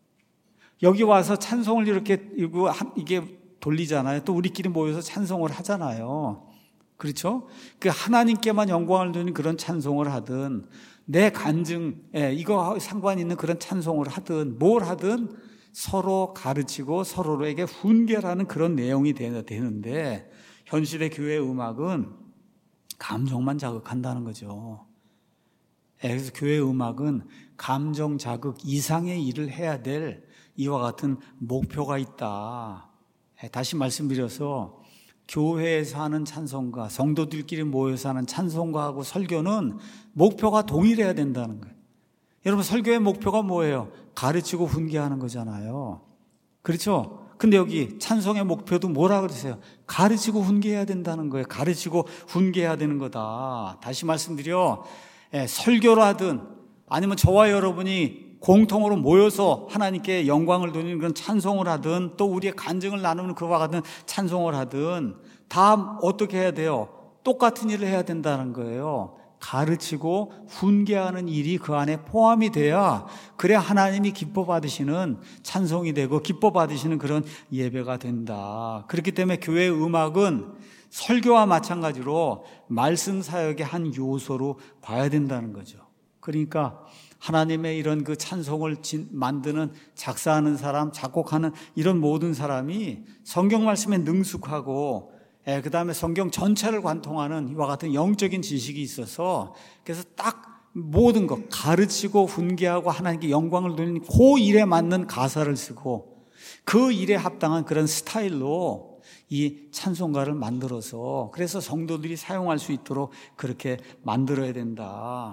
여기 와서 찬송을 이렇게 이게 돌리잖아요. 또 우리끼리 모여서 찬송을 하잖아요. 그렇죠? 그 하나님께만 영광을 드리는 그런 찬송을 하든 내 간증, 예, 이거 상관 있는 그런 찬송을 하든 뭘 하든 서로 가르치고 서로에게 훈계라는 그런 내용이 되는데 현실의 교회 음악은 감정만 자극한다는 거죠. 예, 그래서 교회 음악은 감정 자극 이상의 일을 해야 될 이와 같은 목표가 있다. 다시 말씀드려서 교회에서 하는 찬송가, 성도들끼리 모여서 하는 찬송가하고 설교는 목표가 동일해야 된다는 거예요. 여러분 설교의 목표가 뭐예요? 가르치고 훈계하는 거잖아요. 그렇죠? 근데 여기 찬송의 목표도 뭐라 그러세요? 가르치고 훈계해야 된다는 거예요. 가르치고 훈계해야 되는 거다. 다시 말씀드려, 예, 설교를 하든 아니면 저와 여러분이 공통으로 모여서 하나님께 영광을 돌리는 그런 찬송을 하든 또 우리의 간증을 나누는 그와 같은 찬송을 하든 다 어떻게 해야 돼요? 똑같은 일을 해야 된다는 거예요. 가르치고 훈계하는 일이 그 안에 포함이 돼야 그래 하나님이 기뻐 받으시는 찬송이 되고 기뻐 받으시는 그런 예배가 된다. 그렇기 때문에 교회 음악은 설교와 마찬가지로 말씀 사역의 한 요소로 봐야 된다는 거죠. 그러니까 하나님의 이런 그 찬송을 만드는 작사하는 사람, 작곡하는 이런 모든 사람이 성경 말씀에 능숙하고 예, 그 다음에 성경 전체를 관통하는 이와 같은 영적인 지식이 있어서 그래서 딱 모든 것 가르치고 훈계하고 하나님께 영광을 돌리는 그 일에 맞는 가사를 쓰고 그 일에 합당한 그런 스타일로 이 찬송가를 만들어서 그래서 성도들이 사용할 수 있도록 그렇게 만들어야 된다.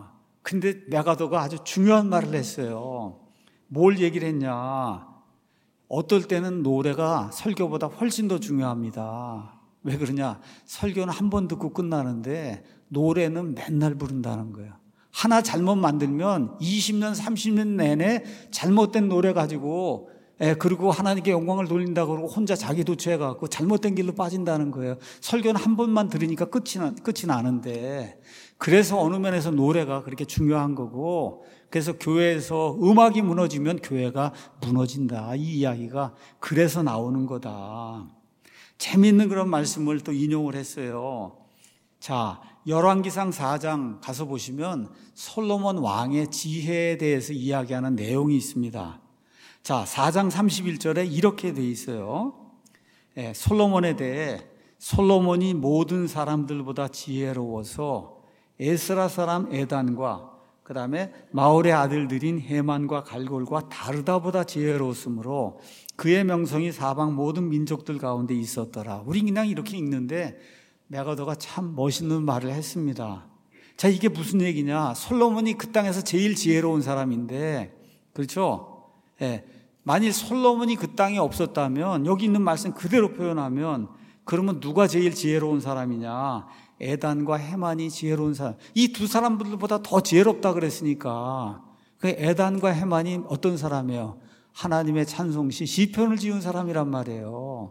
근데 메가더가 아주 중요한 말을 했어요. 뭘 얘기를 했냐? 어떨 때는 노래가 설교보다 훨씬 더 중요합니다. 왜 그러냐? 설교는 한 번 듣고 끝나는데 노래는 맨날 부른다는 거예요. 하나 잘못 만들면 이십 년, 삼십 년 내내 잘못된 노래 가지고 예, 그리고 하나님께 영광을 돌린다고 그러고 혼자 자기 도취해갖고 잘못된 길로 빠진다는 거예요. 설교는 한 번만 들으니까 끝이, 나, 끝이 나는데 그래서 어느 면에서 노래가 그렇게 중요한 거고 그래서 교회에서 음악이 무너지면 교회가 무너진다. 이 이야기가 그래서 나오는 거다. 재미있는 그런 말씀을 또 인용을 했어요. 자, 열왕기상 사 장 가서 보시면 솔로몬 왕의 지혜에 대해서 이야기하는 내용이 있습니다. 자, 사 장 삼십일 절에 이렇게 돼 있어요. 예, 솔로몬에 대해 솔로몬이 모든 사람들보다 지혜로워서 에스라 사람 에단과 그 다음에 마올의 아들들인 헤만과 갈골과 다르다보다 지혜로웠으므로 그의 명성이 사방 모든 민족들 가운데 있었더라. 우리 그냥 이렇게 읽는데 메가더가 참 멋있는 말을 했습니다. 자, 이게 무슨 얘기냐? 솔로몬이 그 땅에서 제일 지혜로운 사람인데, 그렇죠? 예. 만일 솔로몬이 그 땅에 없었다면, 여기 있는 말씀 그대로 표현하면, 그러면 누가 제일 지혜로운 사람이냐? 에단과 헤만이 지혜로운 사람. 이 두 사람들보다 더 지혜롭다 그랬으니까, 그 에단과 헤만이 어떤 사람이에요? 하나님의 찬송시 시편을 지은 사람이란 말이에요.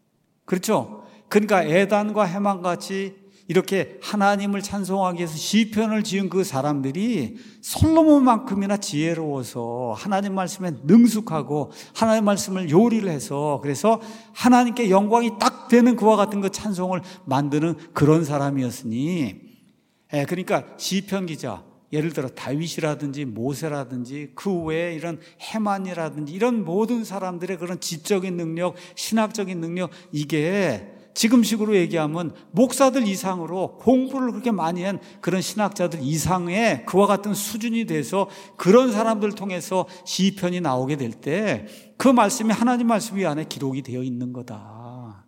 그렇죠? 그러니까 에단과 헤만같이 이렇게 하나님을 찬송하기 위해서 시편을 지은 그 사람들이 솔로몬만큼이나 지혜로워서 하나님 말씀에 능숙하고 하나님 말씀을 요리를 해서 그래서 하나님께 영광이 딱 되는 그와 같은 그 찬송을 만드는 그런 사람이었으니, 예, 그러니까 시편 기자, 예를 들어 다윗이라든지 모세라든지 그 외에 이런 헤만이라든지 이런 모든 사람들의 그런 지적인 능력, 신학적인 능력, 이게 지금식으로 얘기하면 목사들 이상으로 공부를 그렇게 많이 한 그런 신학자들 이상의 그와 같은 수준이 돼서 그런 사람들을 통해서 시편이 나오게 될 때 그 말씀이 하나님 말씀 위 안에 기록이 되어 있는 거다.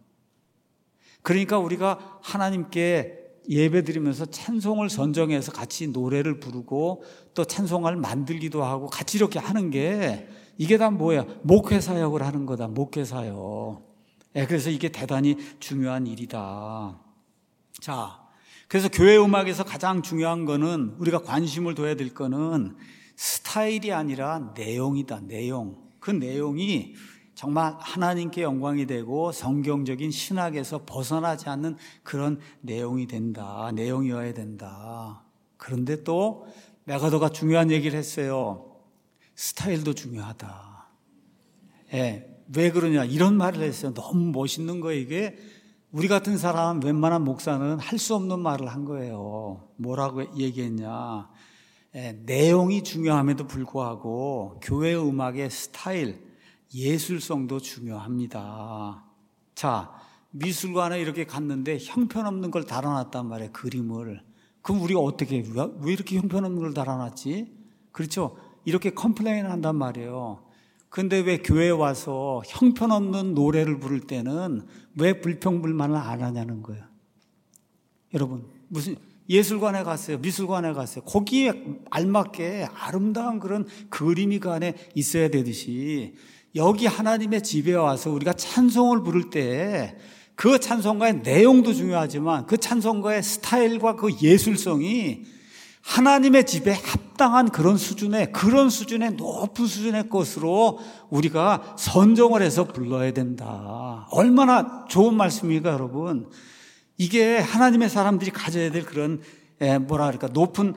그러니까 우리가 하나님께 예배드리면서 찬송을 선정해서 같이 노래를 부르고 또 찬송을 만들기도 하고 같이 이렇게 하는 게 이게 다 뭐야? 목회사역을 하는 거다. 목회사역. 예, 그래서 이게 대단히 중요한 일이다. 자, 그래서 교회 음악에서 가장 중요한 거는 우리가 관심을 둬야 될 거는 스타일이 아니라 내용이다. 내용. 그 내용이 정말 하나님께 영광이 되고 성경적인 신학에서 벗어나지 않는 그런 내용이 된다. 내용이어야 된다. 그런데 또 메가더가 중요한 얘기를 했어요. 스타일도 중요하다. 예. 왜 그러냐 이런 말을 했어요. 너무 멋있는 거예요. 이게 우리 같은 사람 웬만한 목사는 할 수 없는 말을 한 거예요. 뭐라고 얘기했냐, 예, 내용이 중요함에도 불구하고 교회 음악의 스타일, 예술성도 중요합니다. 자, 미술관에 이렇게 갔는데 형편없는 걸 달아놨단 말이에요. 그림을. 그럼 우리가 어떻게 해? 왜 이렇게 형편없는 걸 달아놨지? 그렇죠? 이렇게 컴플레인 한단 말이에요. 근데 왜 교회에 와서 형편없는 노래를 부를 때는 왜 불평불만을 안 하냐는 거예요. 여러분, 무슨 예술관에 갔어요. 미술관에 갔어요. 거기에 알맞게 아름다운 그런 그림이 그 안에 있어야 되듯이 여기 하나님의 집에 와서 우리가 찬송을 부를 때 그 찬송가의 내용도 중요하지만 그 찬송가의 스타일과 그 예술성이 하나님의 집에 합당한 그런 수준의, 그런 수준의 높은 수준의 것으로 우리가 선정을 해서 불러야 된다. 얼마나 좋은 말씀입니까, 여러분? 이게 하나님의 사람들이 가져야 될 그런, 뭐라 그럴까, 높은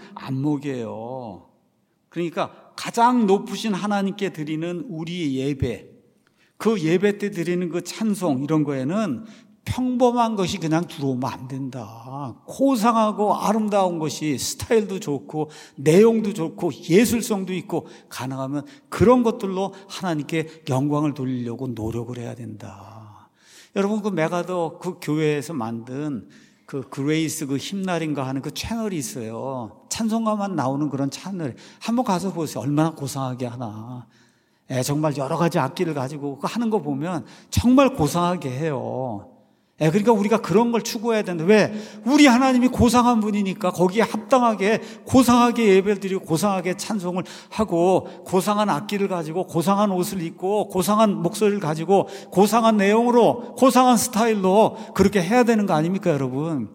안목이에요. 그러니까 가장 높으신 하나님께 드리는 우리의 예배, 그 예배 때 드리는 그 찬송, 이런 거에는 평범한 것이 그냥 들어오면 안 된다. 고상하고 아름다운 것이 스타일도 좋고 내용도 좋고 예술성도 있고 가능하면 그런 것들로 하나님께 영광을 돌리려고 노력을 해야 된다. 여러분, 그 메가더 그 교회에서 만든 그 그레이스 그 힘날인가 하는 그 채널이 있어요. 찬송가만 나오는 그런 채널. 한번 가서 보세요. 얼마나 고상하게 하나. 예, 정말 여러 가지 악기를 가지고 하는 거 보면 정말 고상하게 해요. 예, 그러니까 우리가 그런 걸 추구해야 된다. 왜? 우리 하나님이 고상한 분이니까 거기에 합당하게 고상하게 예배를 드리고 고상하게 찬송을 하고 고상한 악기를 가지고 고상한 옷을 입고 고상한 목소리를 가지고 고상한 내용으로 고상한 스타일로 그렇게 해야 되는 거 아닙니까, 여러분?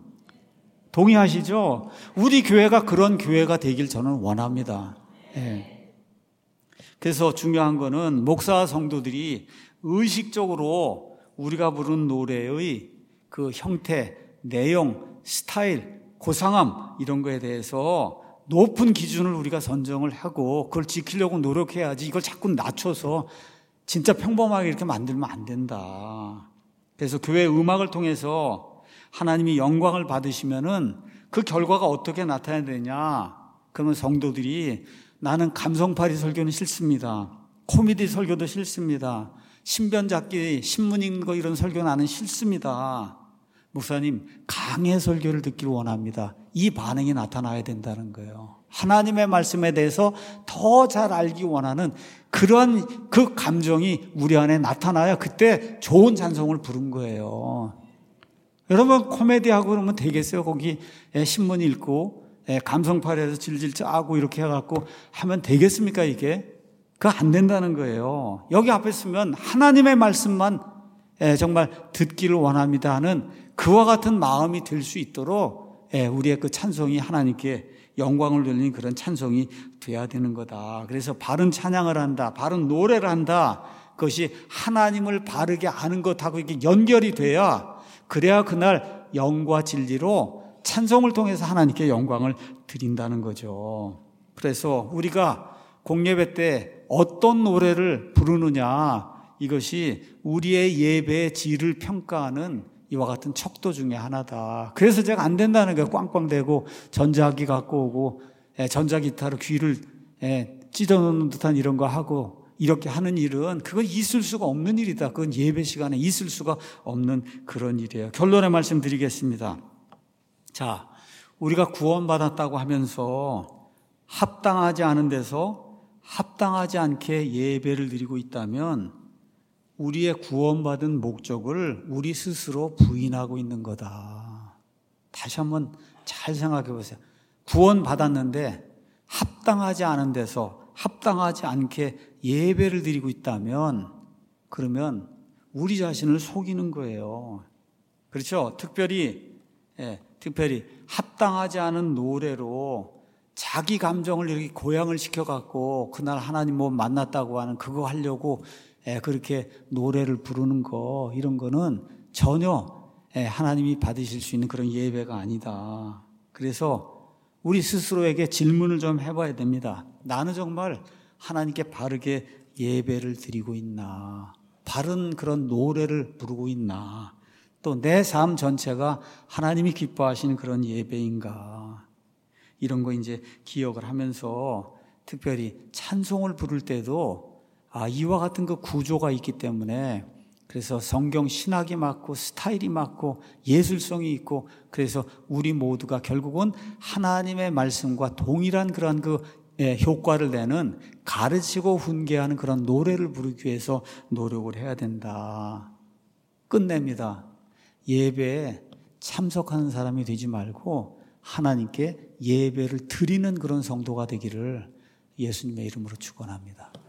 동의하시죠? 우리 교회가 그런 교회가 되길 저는 원합니다. 예. 그래서 중요한 거는 목사와 성도들이 의식적으로 우리가 부른 노래의 그 형태, 내용, 스타일, 고상함 이런 거에 대해서 높은 기준을 우리가 선정을 하고 그걸 지키려고 노력해야지 이걸 자꾸 낮춰서 진짜 평범하게 이렇게 만들면 안 된다. 그래서 교회 음악을 통해서 하나님이 영광을 받으시면은 그 결과가 어떻게 나타나야 되냐? 그러면 성도들이 나는 감성파리 설교는 싫습니다. 코미디 설교도 싫습니다. 신변 잡기, 신문 읽는 거 이런 설교 나는 싫습니다. 목사님, 강해 설교를 듣기를 원합니다. 이 반응이 나타나야 된다는 거예요. 하나님의 말씀에 대해서 더 잘 알기 원하는 그런 그 감정이 우리 안에 나타나야 그때 좋은 찬송을 부른 거예요. 여러분 코미디하고 그러면 되겠어요? 거기 신문 읽고 감성파리에서 질질 짜고 이렇게 해갖고 하면 되겠습니까 이게? 그거 안 된다는 거예요. 여기 앞에 쓰면 하나님의 말씀만 정말 듣기를 원합니다 하는 그와 같은 마음이 들 수 있도록 우리의 그 찬송이 하나님께 영광을 돌리는 그런 찬송이 돼야 되는 거다. 그래서 바른 찬양을 한다, 바른 노래를 한다. 그것이 하나님을 바르게 아는 것하고 이렇게 연결이 돼야 그래야 그날 영과 진리로 찬송을 통해서 하나님께 영광을 드린다는 거죠. 그래서 우리가 공예배 때 어떤 노래를 부르느냐 이것이 우리의 예배의 질을 평가하는 이와 같은 척도 중에 하나다. 그래서 제가 안 된다는 거예요. 꽝꽝대고 전자기 갖고 오고 전자기타로 귀를 찢어놓는 듯한 이런 거 하고 이렇게 하는 일은 그건 있을 수가 없는 일이다. 그건 예배 시간에 있을 수가 없는 그런 일이에요. 결론의 말씀 드리겠습니다. 자, 우리가 구원받았다고 하면서 합당하지 않은 데서 합당하지 않게 예배를 드리고 있다면 우리의 구원받은 목적을 우리 스스로 부인하고 있는 거다. 다시 한번 잘 생각해 보세요. 구원받았는데 합당하지 않은 데서 합당하지 않게 예배를 드리고 있다면 그러면 우리 자신을 속이는 거예요. 그렇죠? 특별히 예, 특별히 합당하지 않은 노래로 자기 감정을 이렇게 고양을 시켜갖고 그날 하나님 뭐 만났다고 하는 그거 하려고 예, 그렇게 노래를 부르는 거 이런 거는 전혀 예, 하나님이 받으실 수 있는 그런 예배가 아니다. 그래서 우리 스스로에게 질문을 좀 해봐야 됩니다. 나는 정말 하나님께 바르게 예배를 드리고 있나? 바른 그런 노래를 부르고 있나? 또 내 삶 전체가 하나님이 기뻐하시는 그런 예배인가? 이런 거 이제 기억을 하면서 특별히 찬송을 부를 때도 아, 이와 같은 그 구조가 있기 때문에 그래서 성경 신학이 맞고 스타일이 맞고 예술성이 있고 그래서 우리 모두가 결국은 하나님의 말씀과 동일한 그런 그 효과를 내는 가르치고 훈계하는 그런 노래를 부르기 위해서 노력을 해야 된다. 끝냅니다. 예배에 참석하는 사람이 되지 말고 하나님께 예배를 드리는 그런 성도가 되기를 예수님의 이름으로 축원합니다.